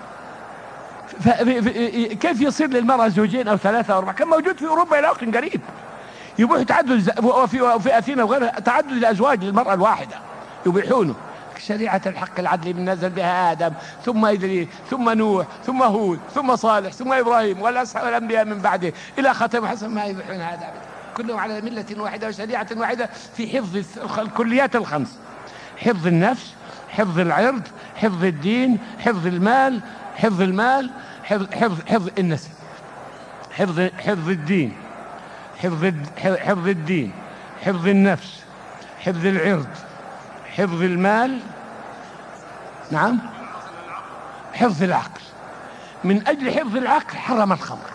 A: كيف يصير للمرأة زوجين أو ثلاثة أو أربعة؟ كان موجود في أوروبا إلى وقت قريب، يبيح تعدد وفي في أثينا وغيرها تعدد الأزواج للمرأة الواحدة يبيحونه. شريعة الحق العدل من نزل بها آدم ثم إدريس ثم نوح ثم هود ثم صالح ثم إبراهيم والأنبياء من بعده إلى ختم حسن ما يبيحون هذا كلهم على ملة واحدة وشريعة واحدة في حفظ الكليات الخمس: حفظ النفس، حفظ العرض، حفظ الدين، حفظ المال، حفظ المال، حفظ حفظ حفظ النسب، حفظ حفظ الدين، حفظ حفظ الدين، حفظ النفس، حفظ العرض، حفظ المال، نعم، حفظ العقل. من أجل حفظ العقل حرم الخمر،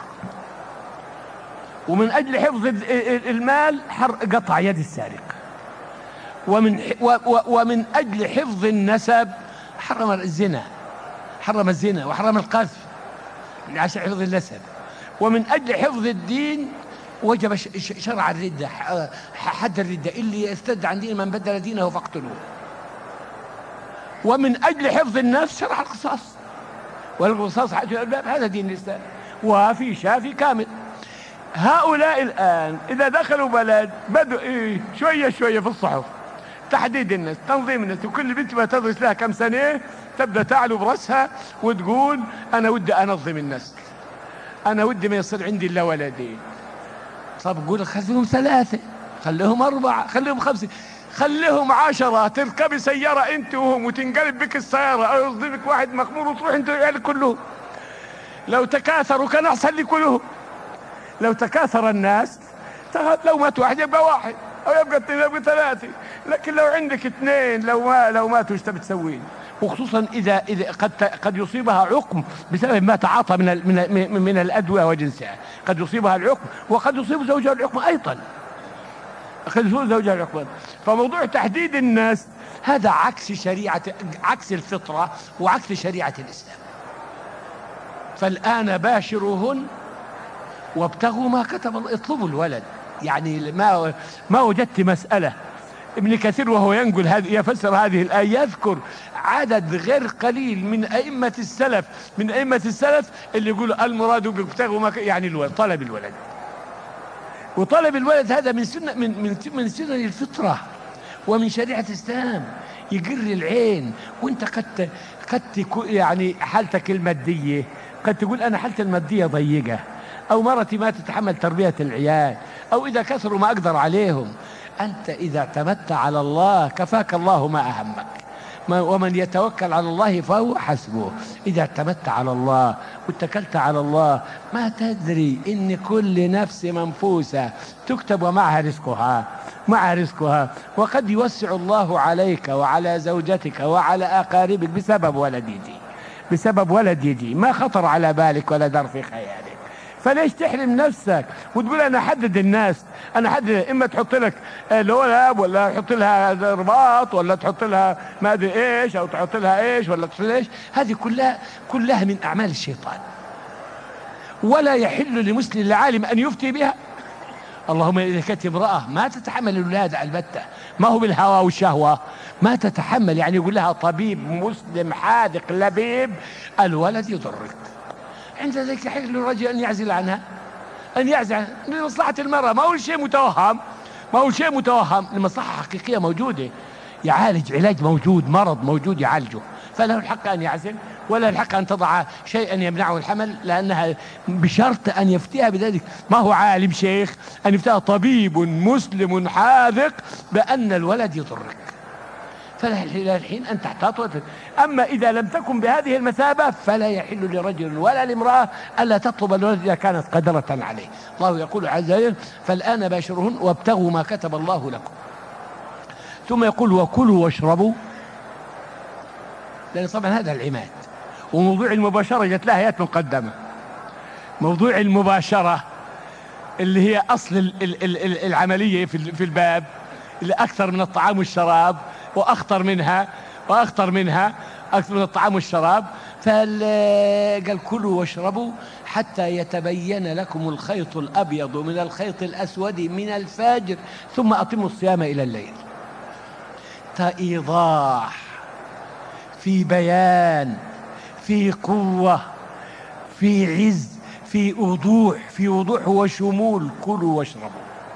A: ومن أجل حفظ المال قطع يد السارق، ومن ومن أجل حفظ النسب حرم الزنا، حرم الزنا وحرم القذف عشان حفظ النسب. ومن أجل حفظ الدين وجب شرع الردة، حد الردة، اللي يستد عن دين من بدل دينه فاقتلوه. ومن أجل حفظ النفس شرع القصاص، والقصاص حد الألباب، هذا دين الإسلام وفي شافي كامل. هؤلاء الآن إذا دخلوا بلد بدوا إيه شوية شوية في الصحف تحديد الناس، تنظيم الناس، وكل بنت ما تدرس لها كم سنة تبدأ تعلو برأسها وتقول أنا ودي أنظم الناس، أنا ودي ما يصير عندي إلا ولدين. طب قول خليهم ثلاثة، خليهم أربعة، خليهم خمسة، خليهم عشرة، تركبي سيارة أنت وهم وتنقلب بك السيارة أو يصدمك واحد مخمور وتروح أنت وعيالك كلهم. لو تكاثروا كان أحسن لي كلهم. لو تكاثر الناس لو مات واحد يبقى واحد أو يبقى اثنين يبقى ثلاثة، لكن لو عندك اثنين لو ما لو ماتوا ايش تبي تسوين؟ وخصوصا إذا إذا قد قد يصيبها عقم بسبب ما تعاطى من ال من ال من الأدوية وجنسها، قد يصيبها العقم وقد يصيب زوجها العقم أيضا، قد يصيب زوجها العقم. فموضوع تحديد الناس هذا عكس شريعة، عكس الفطرة وعكس شريعة الإسلام. فالآن باشروهن وابتغوا ما كتب الله، اطلبوا الولد. يعني ما ما وجدت مسألة. ابن كثير وهو ينقل هذه يفسر هذه الآية يذكر عدد غير قليل من أئمة السلف من أئمة السلف اللي يقولوا المراد بابتغوا ما يعني الولد، طلب الولد. وطلب الولد هذا من سنة من من من سنن الفطرة ومن شريعة الإسلام، يقر العين. وانت قد قد يعني حالتك المادية قد تقول أنا حالتي المادية ضيقة، أو مرتي ما تتحمل تربية العيال، أو إذا كثروا ما أقدر عليهم. أنت إذا اعتمدت على الله كفاك الله ما أهمك، ومن يتوكل على الله فهو حسبه. إذا اعتمدت على الله واتكلت على الله ما تدري إن كل نفس منفوسة تكتب ومعها رزقها مع رزقها، وقد يوسع الله عليك وعلى زوجتك وعلى أقاربك بسبب ولد يجي بسبب ولد يجي ما خطر على بالك ولا در في خيالك. فليش تحرم نفسك وتقول انا احدد الناس؟ انا احدد، اما تحط لك الولد ولا تحط لها رباط ولا تحط لها ما ادري ايش او تحط لها ايش ولا تحط ايش. هذه كلها كلها من اعمال الشيطان، ولا يحل لمسلم لعالم ان يفتي بها. اللهم اذا كانت امراه ما تتحمل الولاده البته، ما هو بالهوى والشهوه، ما تتحمل، يعني يقول لها طبيب مسلم حاذق لبيب الولد يضرك، عند ذلك يحق للرجل أن يعزل عنها، أن يعزل عنها لمصلحة المرأة. ما هو شيء متوهم، ما هو شيء متوهم، المصلحة حقيقية موجودة، يعالج علاج موجود، مرض موجود يعالجه، فله الحق أن يعزل ولا الحق أن تضع شيئا يمنعه الحمل، لأنها بشرط أن يفتيها بذلك. ما هو عالم شيخ، أن يفتيها طبيب مسلم حاذق بأن الولد يضرك، فلا الحين أن تحتاط. أما إذا لم تكن بهذه المثابة فلا يحل لرجل ولا لامرأة ألا تطلب الولد إذا كانت قادرة عليه. الله يقول عز وجل فالآن باشرهن وابتغوا ما كتب الله لكم. ثم يقول وكلوا واشربوا، لأن طبعا هذا العماد. وموضوع المباشرة جت لها آيات مقدمة. موضوع المباشرة اللي هي أصل العملية في الباب، اللي أكثر من الطعام والشراب وأخطر منها وأخطر منها أكثر من الطعام والشراب. فقال كلوا واشربوا حتى يتبين لكم الخيط الأبيض من الخيط الأسود من الفجر ثم أتموا الصيام إلى الليل. إيضاح، في بيان، في قوة، في عز، في وضوح، في وضوح وشمول. كلوا واشربوا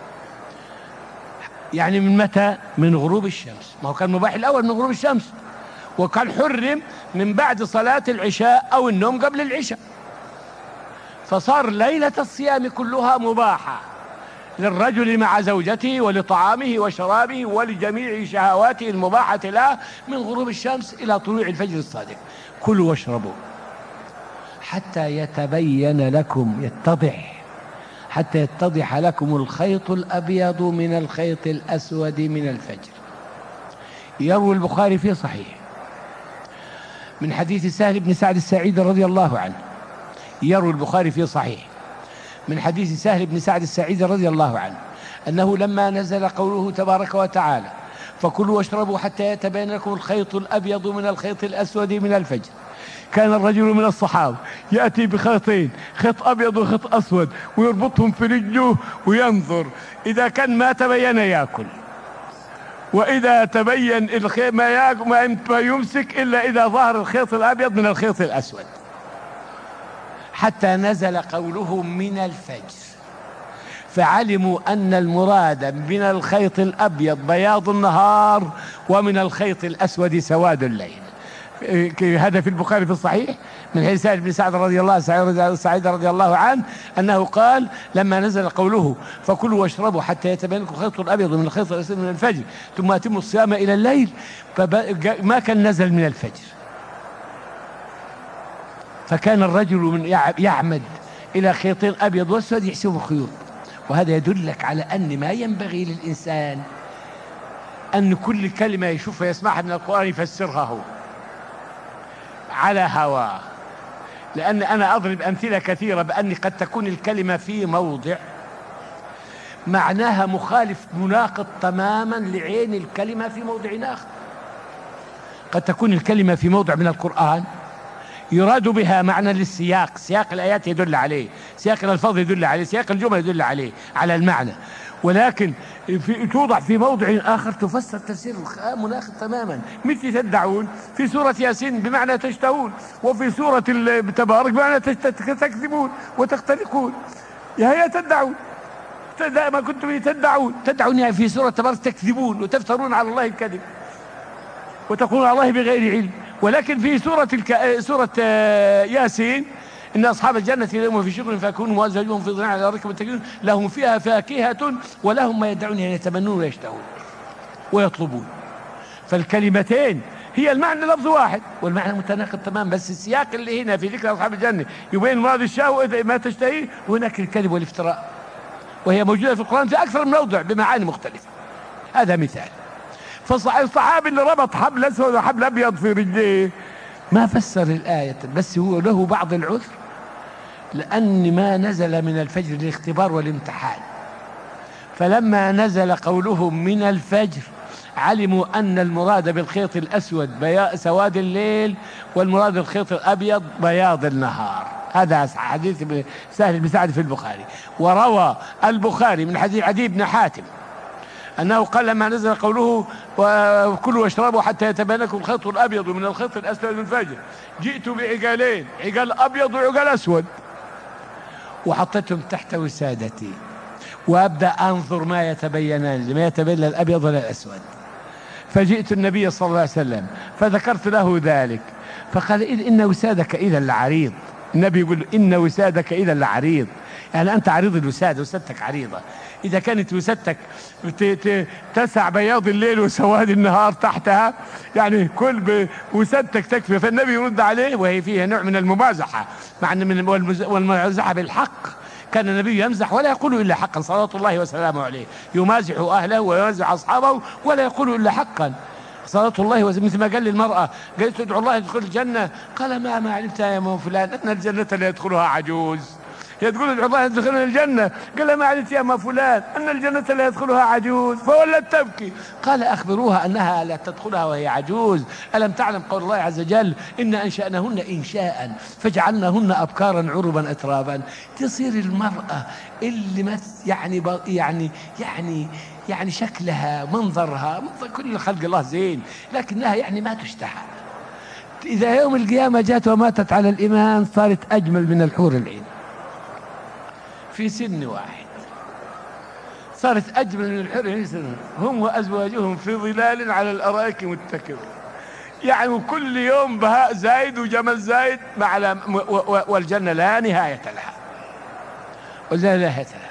A: يعني من متى؟ من غروب الشمس. ما هو كان مباح الأول من غروب الشمس، وكان حرم من بعد صلاة العشاء أو النوم قبل العشاء، فصار ليلة الصيام كلها مباحة للرجل مع زوجته ولطعامه وشرابه ولجميع شهواته المباحة له من غروب الشمس إلى طلوع الفجر الصادق. كلوا واشربوا حتى يتبين لكم، يتضح، حتى يتضح لكم الخيط الأبيض من الخيط الأسود من الفجر. يروي البخاري في صحيح من حديث سهل بن سعد الساعدي رضي الله عنه، يروي البخاري في صحيح من حديث سهل بن سعد الساعدي رضي الله عنه أنه لما نزل قوله تبارك وتعالى فكلوا واشربوا حتى يتبين لكم الخيط الأبيض من الخيط الأسود من الفجر، كان الرجل من الصحابة يأتي بخيطين، خيط أبيض وخيط أسود، ويربطهم في رجله وينظر، إذا كان ما تبين يأكل، وإذا تبين الخيط ما يأكل ما يمسك إلا إذا ظهر الخيط الأبيض من الخيط الأسود، حتى نزل قوله من الفجر، فعلموا أن المراد من الخيط الأبيض بياض النهار ومن الخيط الأسود سواد الليل. هذا في البخاري في الصحيح من حديث سعيد بن سعد رضي الله سعيد رضي الله عنه أنه قال لما نزل قوله فكلوا واشربوا حتى يتبين لكم الخيط الأبيض من الخيط الأسود من الفجر ثم أتموا الصيام إلى الليل، ما كان نزل من الفجر، فكان الرجل من يعمد إلى خيطين أبيض وأسود يحسب الخيوط. وهذا يدلك على أن ما ينبغي للإنسان أن كل كلمة يشوفها يسمعها من القرآن يفسرها هو، على هواه. لأن أنا أضرب أمثلة كثيرة بأن قد تكون الكلمة في موضع معناها مخالف مناقض تماما لعين الكلمة في موضع آخر. قد تكون الكلمة في موضع من القرآن يراد بها معنى للسياق، سياق الآيات يدل عليه، سياق الألفاظ يدل عليه، سياق الجمل يدل عليه على المعنى، ولكن في توضع في موضع آخر تفسر تفسير مناقض تماما. مثل تدعون في سورة ياسين بمعنى تشتهون، وفي سورة تبارك بمعنى تكذبون وتختلقون. يا هي تدعون ما كنتم تدعون، تدعون يعني في سورة تبارك تكذبون وتفترون على الله الكذب وتقولون على الله بغير علم. ولكن في سورة الك... سورة ياسين إن أصحاب الجنة اليوم في شغل فيكونوا وأزواجهم في ظلال على ركب التكذيب لهم فيها فاكهة ولهم ما يدعون يعني يتمنون ويشتهون ويطلبون. فالكلمتين هي المعنى لفظ واحد والمعنى متناقض تمام، بس السياق اللي هنا في ذكر أصحاب الجنة يبين مراد الشهوة ما تشتهي، وهناك الكذب والافتراء، وهي موجودة في القرآن في أكثر من موضع بمعاني مختلفة. هذا مثال. فالصحابي اللي ربط حبل أسود وحبل أبيض في رجليه ما فسر الآية، بس هو له بعض العذر لأن ما نزل من الفجر للاختبار والامتحان. فلما نزل قولهم من الفجر علموا أن المراد بالخيط الأسود سواد الليل والمراد بالخيط الأبيض بياض النهار. هذا حديث سهل بن سعد في البخاري. وروى البخاري من حديث عدي بن حاتم أنه قال لما نزل قوله وكلوا واشربوا حتى يتبين لكم الخيط الأبيض من الخيط الأسود من الفجر جئت بعجالين، عجال أبيض وعجال أسود، وحطيتهم تحت وسادتي وأبدأ أنظر ما يتبينان، ما يتبين الأبيض ولا الأسود. فجئت النبي صلى الله عليه وسلم فذكرت له ذلك فقال إن وسادك إذا لعريض. النبي يقول إن وسادك إذا لعريض، يعني أنت عريض الوسادة، وسادتك عريضة. إذا كانت وسادتك تسع بياض الليل وسواد النهار تحتها، يعني كل وسادتك تكفي. فالنبي يرد عليه وهي فيها نوع من الممازحة، مع أن والمزاحة بالحق. كان النبي يمزح ولا يقول إلا حقا صلوات الله وسلامه عليه، يمازح أهله ويمازح أصحابه ولا يقول إلا حقا صلاة الله وسلامه. مثل ما قال للمرأة قالت ادعو الله يدخل الجنة، قال ما ما علمت يا ام فلان أن الجنة لا يدخلها عجوز. هي تقول ادعو الله يدخلنا الجنة، قال ما علمت يا ام فلان أن الجنة لا يدخلها عجوز، فولت تبكي. قال أخبروها أنها لا تدخلها وهي عجوز. ألم تعلم قول الله عز وجل إن أنشأناهن إنشاء فجعلناهن أبكارا عربا أترابا. تصير المرأة اللي ما يعني يعني يعني يعني شكلها منظرها منظر كل خلق الله زين، لكنها يعني ما تشتهى. إذا يوم القيامة جاءت وماتت على الإيمان صارت أجمل من الحور العين في سن واحد، صارت أجمل من الحور العين. هم وأزواجهم في ظلال على الأرائك متكئون، يعني كل يوم بهاء زايد وجمال زايد مع والجنة لا نهاية لها ولا نهاية لها.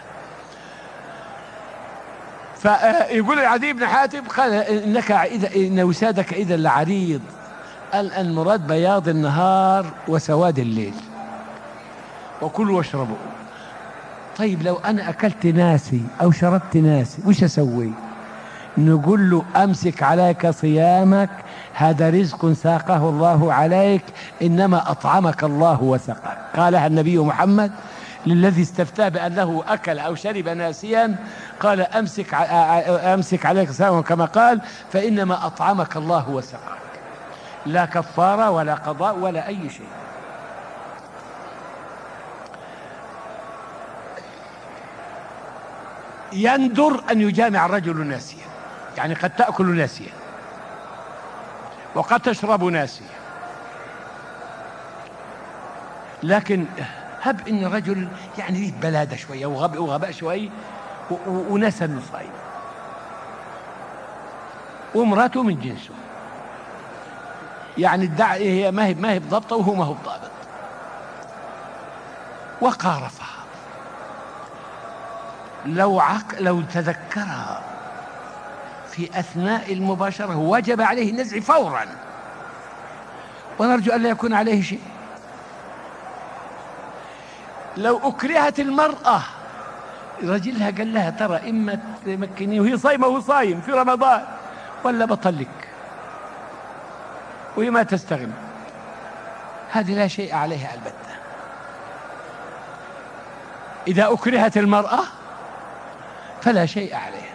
A: فيقول عدي بن حاتم قال إنك إذا إن وسادك إذا لعريض، المراد بياض النهار وسواد الليل. وكلوا واشربوا. طيب لو أنا أكلت ناسي أو شربت ناسي وش أسوي؟ نقول له أمسك عليك صيامك، هذا رزق ساقه الله عليك، إنما أطعمك الله وسقاك. قالها النبي محمد للذي استفتاه بأنه أكل أو شرب ناسيا، قال أمسك أمسك عليك صيامك كما قال فإنما أطعمك الله وسقاك، لا كفارة ولا قضاء ولا أي شيء. يندر أن يجامع الرجل ناسيا، يعني قد تأكل ناسيا وقد تشرب ناسيا، لكن هب إن الرجل يعني ليه بلادة شوية وغباء وغباء شوي ونسى إنه صايم، ومراته من جنسه، يعني الدعاء هي ما هي ما هي بضبطه وهو ما هو بضابط، وقارفها. لو عق لو تذكرها في أثناء المباشرة وجب عليه النزع فورا، ونرجو أن لا يكون عليه شيء. لو أكرهت المرأة رجلها قال لها ترى إما تمكني وهي صايمة وهو صايم في رمضان ولا بطلك، وهي ما تستغني، هذه لا شيء عليها البتة. إذا أكرهت المرأة فلا شيء عليها،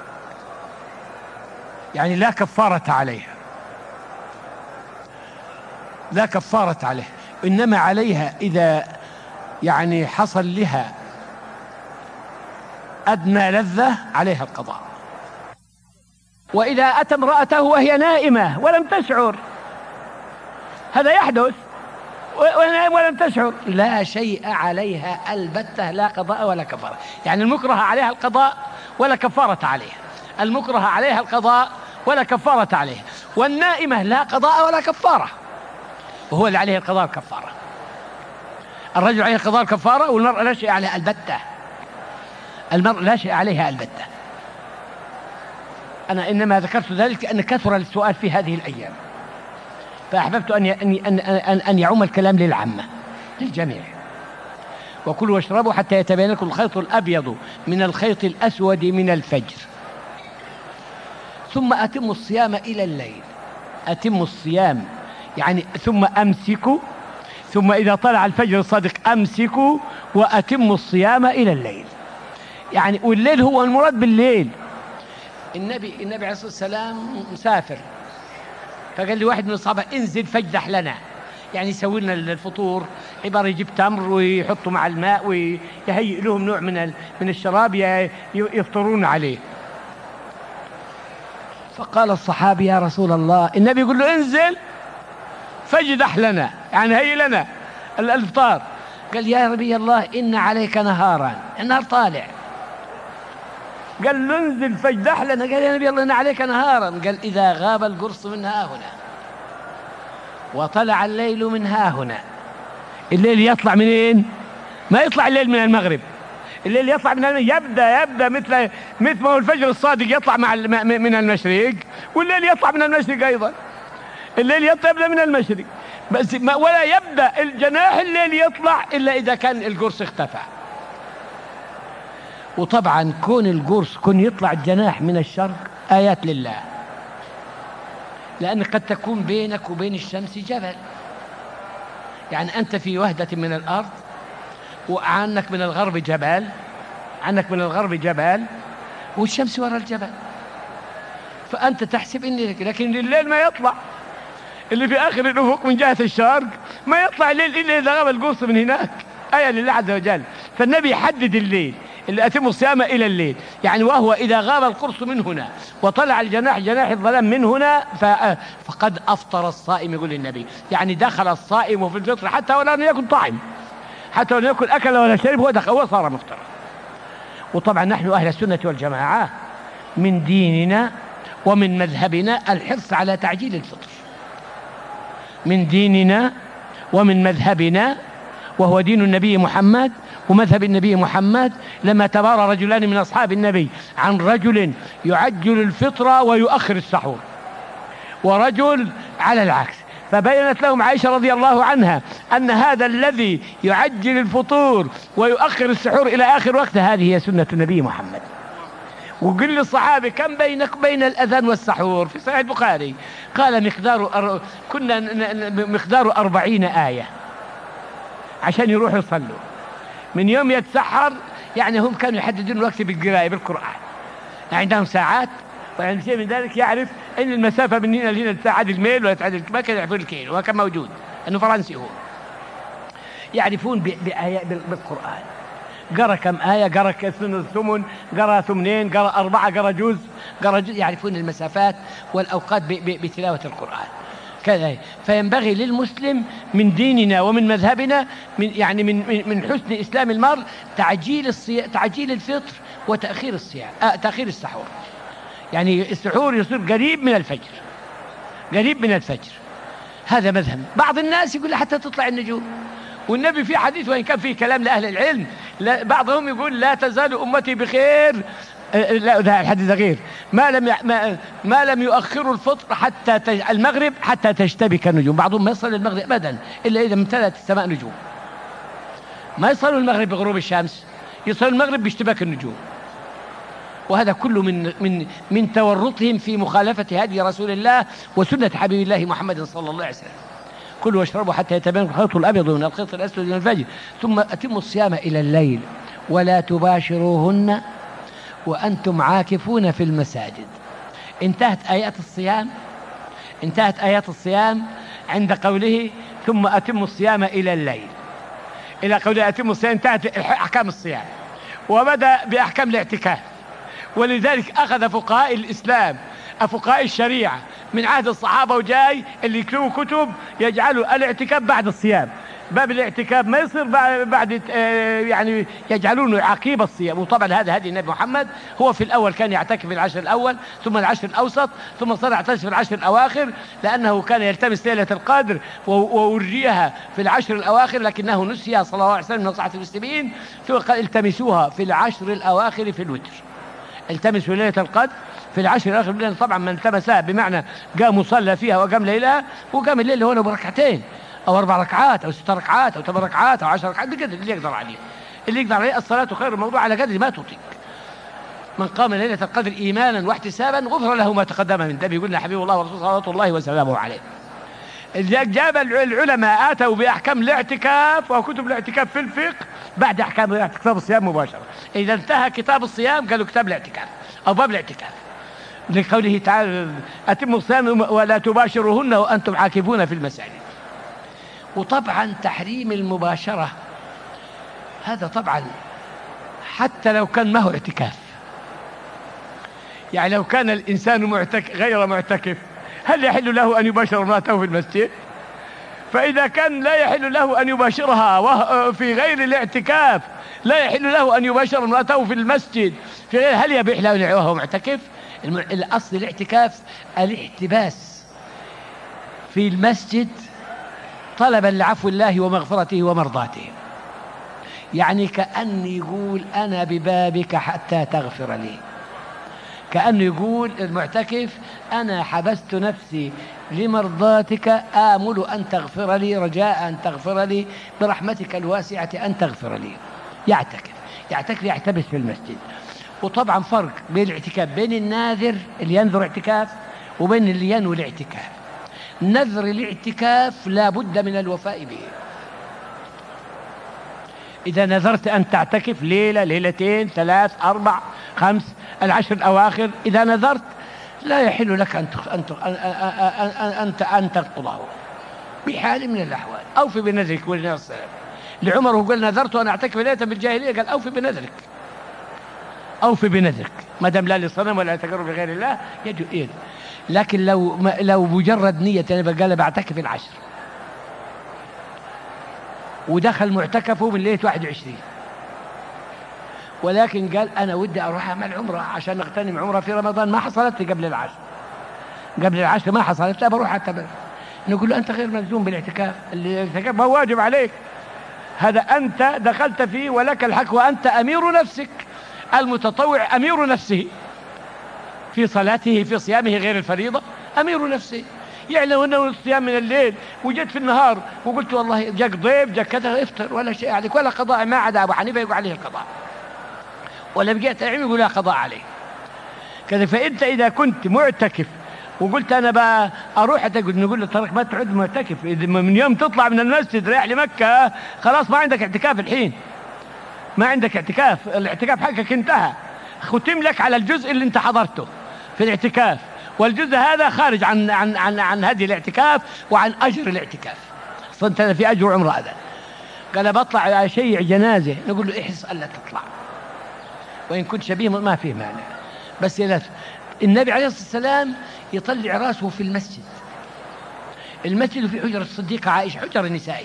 A: يعني لا كفارة عليها، لا كفارة عليها، إنما عليها إذا يعني حصل لها أدنى لذة عليها القضاء. وإذا أتى امرأته وهي نائمة ولم تشعر، هذا يحدث، ولم تشعر، لا شيء عليها البتة، لا قضاء ولا كفارة. يعني المكره عليها القضاء ولا كفارة عليها، المكره عليها القضاء ولا كفارة عليها. والنائمة لا قضاء ولا كفارة، وهو اللي عليه القضاء والكفارة. الرجل عليه القضاء والكفارة، والمرأة لا شيء عليها البتة، المرأة لا شيء عليها البتة. أنا إنما ذكرت ذلك لأن كثر السؤال في هذه الأيام، فأحببت أن أن أن أن يعم الكلام للعامة للجميع. وكلوا واشربوا حتى يتبين لكم الخيط الأبيض من الخيط الأسود من الفجر، ثم أتموا الصيام إلى الليل. أتموا الصيام يعني ثم أمسكوا، ثم إذا طلع الفجر الصادق أمسكوا وأتموا الصيام إلى الليل. يعني والليل هو المراد بالليل. النبي النبي عليه الصلاة والسلام مسافر، فقال لي واحد من الصحابة انزل فاجدح لنا، يعني يسوي لنا الفطور، عبارة يجيب تمر ويحطه مع الماء ويهيئ لهم نوع من من الشراب يفطرون عليه. فقال الصحابي يا رسول الله، النبي يقول له انزل فاجدح لنا، يعني هيئ لنا الافطار. قال يا نبي الله إن عليك نهارا، النهار طالع. قال له انزل فاجدح لنا. قال يا نبي الله إن عليك نهارا. قال إذا غاب القرص من ها هنا وطلع الليل من ها هنا. الليل يطلع منين؟ ما يطلع الليل من المغرب، الليل يطلع من المغرب، يبدأ يبدأ مثل مثل ما هو الفجر الصادق يطلع مع من المشرق، والليل يطلع من المشرق أيضا. الليل يبدأ من المشرق بس، ولا يبدأ الجناح الليل يطلع إلا إذا كان القرص اختفى. وطبعا كون القرص كون يطلع الجناح من الشرق آيات لله، لأن قد تكون بينك وبين الشمس جبل، يعني أنت في وهدة من الأرض وعنك من الغرب جبل، عنك من الغرب جبل والشمس وراء الجبل، فأنت تحسب إن لكن الليل ما يطلع، اللي في آخر الأفق من جهة الشرق ما يطلع الليل إلا إذا غاب القرص من هناك، آية لله عز وجل. فالنبي يحدد الليل اللي أتم الصيام إلى الليل، يعني وهو إذا غاب القرص من هنا وطلع الجناح جناح الظلام من هنا فقد أفطر الصائم، يقول النبي، يعني دخل الصائم في الفطر حتى ولا أن يكن طعم، حتى ولا يكن أكل ولا شرب، هو دخل وصار مفطرا. وطبعا نحن أهل السنة والجماعة من ديننا ومن مذهبنا الحرص على تعجيل الفطر، من ديننا ومن مذهبنا، وهو دين النبي محمد ومذهب النبي محمد. لما تبارى رجلان من أصحاب النبي عن رجل يعجل الفطر ويؤخر السحور، ورجل على العكس، فبينت لهم عائشة رضي الله عنها أن هذا الذي يعجل الفطور ويؤخر السحور إلى آخر وقت هذه هي سنة النبي محمد. وقل للصحابة كم بينك بين الأذان والسحور؟ في صحيح البخاري قال مقدار أر... كنا مقدار أربعين آية عشان يروحوا يصلوا من يوم يتسحر. يعني هم كانوا يحددون الوقت بالقراءة بالقرآن، عندهم ساعات، وعند شيء من ذلك يعرف أن المسافة من هنا لهنا تعادل الميل ولا تعادل، ما كانوا يعرفون الكيلو، وكان موجود أنه فرنسي هو. يعرفون بآيات بالقرآن، قرأ كم آية، قرأ ثمن، قرأ ثمنين، قرأ أربعة، قرأ جزء، قرأ جزء، يعرفون المسافات والأوقات بتلاوة القرآن كذا. فينبغي للمسلم من ديننا ومن مذهبنا من يعني من من حسن إسلام المرء تعجيل الصيام، تعجيل الفطر وتأخير الصيام، آه تأخير السحور. يعني السحور يصير قريب من الفجر، قريب من الفجر، هذا مذهب. بعض الناس يقول حتى تطلع النجوم، والنبي في حديث وإن كان فيه كلام لأهل العلم، بعضهم يقول لا تزال أمتي بخير، لا ده الحديث غير، ما لم ما, ما لم يؤخروا الفطر حتى تج... المغرب حتى تشتبك النجوم. بعضهم ما يصل المغرب أبدا إلا إذا امتلأت السماء نجوم، ما يصلوا المغرب بغروب الشمس، يصل المغرب باشتباك النجوم. وهذا كله من من من تورطهم في مخالفة هدي رسول الله وسنة حبيب الله محمد صلى الله عليه وسلم. كلوا واشربوا حتى يتبين الخيط الأبيض من الخيط الأسود من الفجر ثم أتموا الصيام إلى الليل ولا تباشروهن وأنتم عاكفون في المساجد. انتهت آيات الصيام انتهت آيات الصيام عند قوله ثم أتموا الصيام إلى الليل، إلى قوله أتموا الصيام انتهت أحكام الصيام وبدأ بأحكام الاعتكاف. ولذلك أخذ فقهاء الإسلام فقهاء الشريعة من عهد الصحابة وجاي اللي يكتبوا كتب يجعلوا الاعتكاف بعد الصيام، باب الاعتكاف ما يصير بعد يعني يجعلونه عقيب الصيام. وطبعا هذا هدي النبي محمد، هو في الأول كان يعتكف في العشر الأول ثم العشر الأوسط ثم صار يعتكف في العشر الأواخر، لأنه كان يلتمس ليلة القدر وورجيها في العشر الأواخر لكنه نسيها صلى الله عليه وسلم من نصيحة المسلمين، ثم قال التمسوها في العشر الأواخر في الوتر، التمسوا ليلة القدر في العشر الأواخر، لأن طبعا من التمسها بمعنى قام وصلى فيها وقام ليلها وقام الليل هنا بركعتين أو أربع ركعات أو ست ركعات أو ثمان ركعات أو عشر ركعات بقدر اللي يقدر عليه، اللي يقدر عليه. الصلاة خير الموضوع على قدر ما تطيق. من قام ليلة القدر إيمانا واحتسابا غفر له ما تقدم من ذنبه، يقول حبيب الله ورسوله صلوات الله وسلامه عليه. جاب العلماء آتوا بأحكام الاعتكاف وكتب الاعتكاف في الفقه بعد أحكام كتاب الصيام مباشرة. إذا انتهى كتاب الصيام قالوا كتاب الاعتكاف أو باب الاعتكاف، لقوله تعالى أتموا الصيام ولا تباشروهن وأنتم عاكفون في المساجد. وطبعا تحريم المباشرة هذا طبعا حتى لو كان ما هو اعتكاف، يعني لو كان الإنسان معتك غير معتكف هل يحل له أن يباشر امرأته في المسجد؟ فإذا كان لا يحل له أن يباشرها في غير الاعتكاف لا يحل له أن يباشر امرأته في المسجد في غير، هل يبيح له وهو معتكف؟ الأصل الاعتكاف الاحتباس في المسجد طلبا لعفو الله ومغفرته ومرضاته، يعني كأن يقول أنا ببابك حتى تغفر لي، كأنه يقول المعتكف أنا حبست نفسي لمرضاتك آمل أن تغفر لي رجاء أن تغفر لي برحمتك الواسعة أن تغفر لي. يعتكف يعتكف يحتبس في المسجد. وطبعا فرق بين الاعتكاف بين الناذر اللي ينذر اعتكاف وبين اللي ينوي الاعتكاف. نذر الاعتكاف لا بد من الوفاء به. إذا نذرت أن تعتكف ليلة ليلتين ثلاث أربع خمس العشر الأواخر، إذا نذرت لا يحل لك أن أن أن تنقضه بحال من الأحوال. أوفي بنذرك والنبي صلى الله عليه وسلم لعمر وقال نذرت أن أعتكف ليلة بالجاهلية قال أوفي بنذرك أوفي بنذرك ما دام لا للصنم ولا تقرب لغير الله يجوز إيه. لكن لو لو مجرد نية يعني قال بعتكف العشر ودخل معتكفه من ليلة واحد وعشرين ولكن قال أنا ودي أروح أعمل عمرة عشان أغتنم عمرة في رمضان ما حصلت لي قبل العشر قبل العشر ما حصلت لا بروح أعتبر. نقول له أنت غير ملزوم بالاعتكاف، الاعتكاف ما واجب عليك، هذا أنت دخلت فيه ولك الحق وأنت أمير نفسك. المتطوع أمير نفسه في صلاته في صيامه غير الفريضة أمير نفسه، يعلم أنه الصيام من الليل وجدت في النهار وقلت والله جاك ضيف جاك كذا افطر ولا شيء عليك ولا قضاء، ما عدا أبو حنيفة يقول عليه القضاء ولا بقيت العلم يقول لا قضاء عليه كذا. فأنت إذا كنت معتكف وقلت أنا بقى أروح نقول له ترك ما تعد معتكف، إذا من يوم تطلع من المسجد رايح لمكة خلاص ما عندك اعتكاف الحين، ما عندك اعتكاف، الاعتكاف حقك انتهى، ختم لك على الجزء اللي انت حضرته في الاعتكاف، والجزء هذا خارج عن عن عن, عن هدي الاعتكاف وعن أجر الاعتكاف. صرت أنا في أجر عمره هذا. قال بطلع على شيء جنازة نقول له احرص ألا تطلع وإن كنت شبيه ما فيه مانع، بس لا. النبي عليه الصلاة والسلام يطلع راسه في المسجد، المسجد في حجرة الصديقة عائشة حجرة نسائية،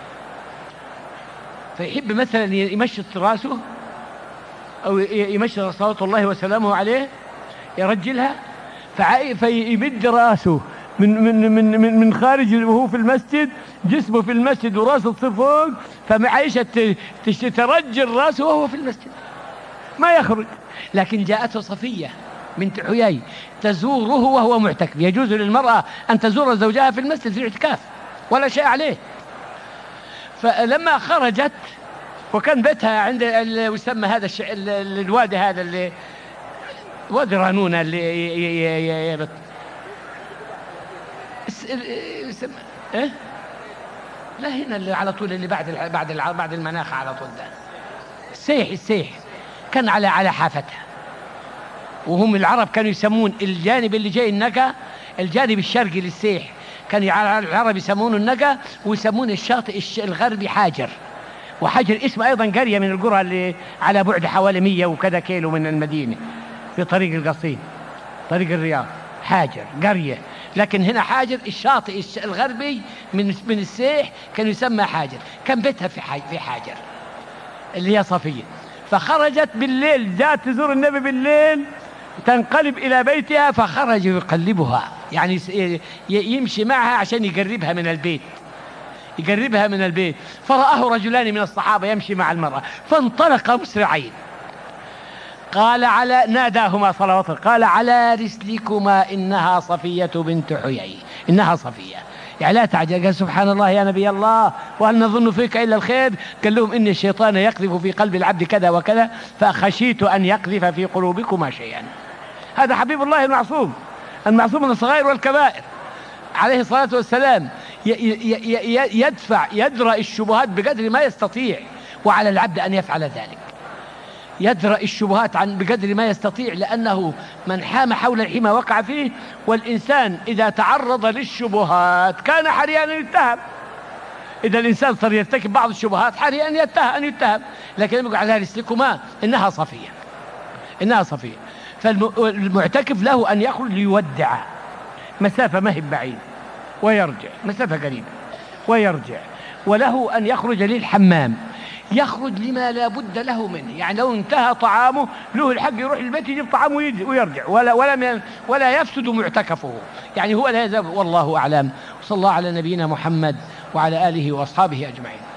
A: فيحب مثلا يمشط راسه أو يمشط صلوات الله وسلامه عليه يرجلها فيمد راسه من من من من من خارج وهو في المسجد، جسمه في المسجد وراسه تصير فوق، فعائشة ترجل راسه وهو في المسجد ما يخرج. لكن جاءته صفية بنت حيي تزوره وهو معتكف، يجوز للمرأة أن تزور زوجها في المسجد في الاعتكاف ولا شيء عليه. فلما خرجت وكان بيتها عند يسمى هذا الش... الوادي هذا اللي وادي رانونة اللي يسمى ايه لا هنا اللي على طول اللي بعد الع- بعد الع- بعد المناخ على طول ده. السيح السيح كان على على حافتها. وهم العرب كانوا يسمون الجانب اللي جاي النقا، الجانب الشرقي للسيح كان يع- العرب يسمونه النقا، ويسمون الشاطئ الش- الغربي حاجر. وحجر اسم أيضا قرية من القرى اللي على بعد حوالي مية وكذا كيلو من المدينة في طريق القصيم، طريق الرياض. حاجر قرية، لكن هنا حاجر الشاطئ الش- الغربي من من السيح كان يسمى حاجر. كان بيتها في حاج في حاجر اللي هي صفية. فخرجت بالليل، جاءت تزور النبي بالليل، تنقلب إلى بيتها، فخرج يقلبها، يعني يس- ي- يمشي معها عشان يقربها من البيت، يقربها من البيت. فرآه رجلان من الصحابة يمشي مع المرأة، فانطلق مسرعين. قال على ناداهما صلوات الله، قال على رسلكما إنها صفية بنت حيي، إنها صفية. يعني لا تعجل. قال سبحان الله يا نبي الله، وهل نظن فيك إلا الخير؟ قال لهم إن الشيطان يقذف في قلب العبد كذا وكذا، فخشيت أن يقذف في قلوبكما شيئا. هذا حبيب الله المعصوم، المعصوم من الصغائر والكبائر عليه الصلاة والسلام. ي- ي- ي- يدفع يدرأ الشبهات بقدر ما يستطيع، وعلى العبد أن يفعل ذلك. يدرأ الشبهات عن بقدر ما يستطيع، لأنه من حام حول الحمى وقع فيه. والإنسان إذا تعرض للشبهات كان حريا أن يتهم. إذا الإنسان صار يرتكب بعض الشبهات حريا أن يتهم أن يتهم. لكن يقول على رسلكما إنها صفية، إنها صفية. فالمعتكف له أن يخرج ليودع، مسافة ما هي بعيدة، ويرجع مسافة قريبة ويرجع. وله أن يخرج للحمام، يخرج لما لا بد له منه. يعني لو انتهى طعامه له الحق يروح البيت يجيب طعامه ويرجع، ولا ولا ولا يفسد معتكفه. يعني هو لا يذهب. والله أعلم. وصلى الله على نبينا محمد وعلى آله وأصحابه أجمعين.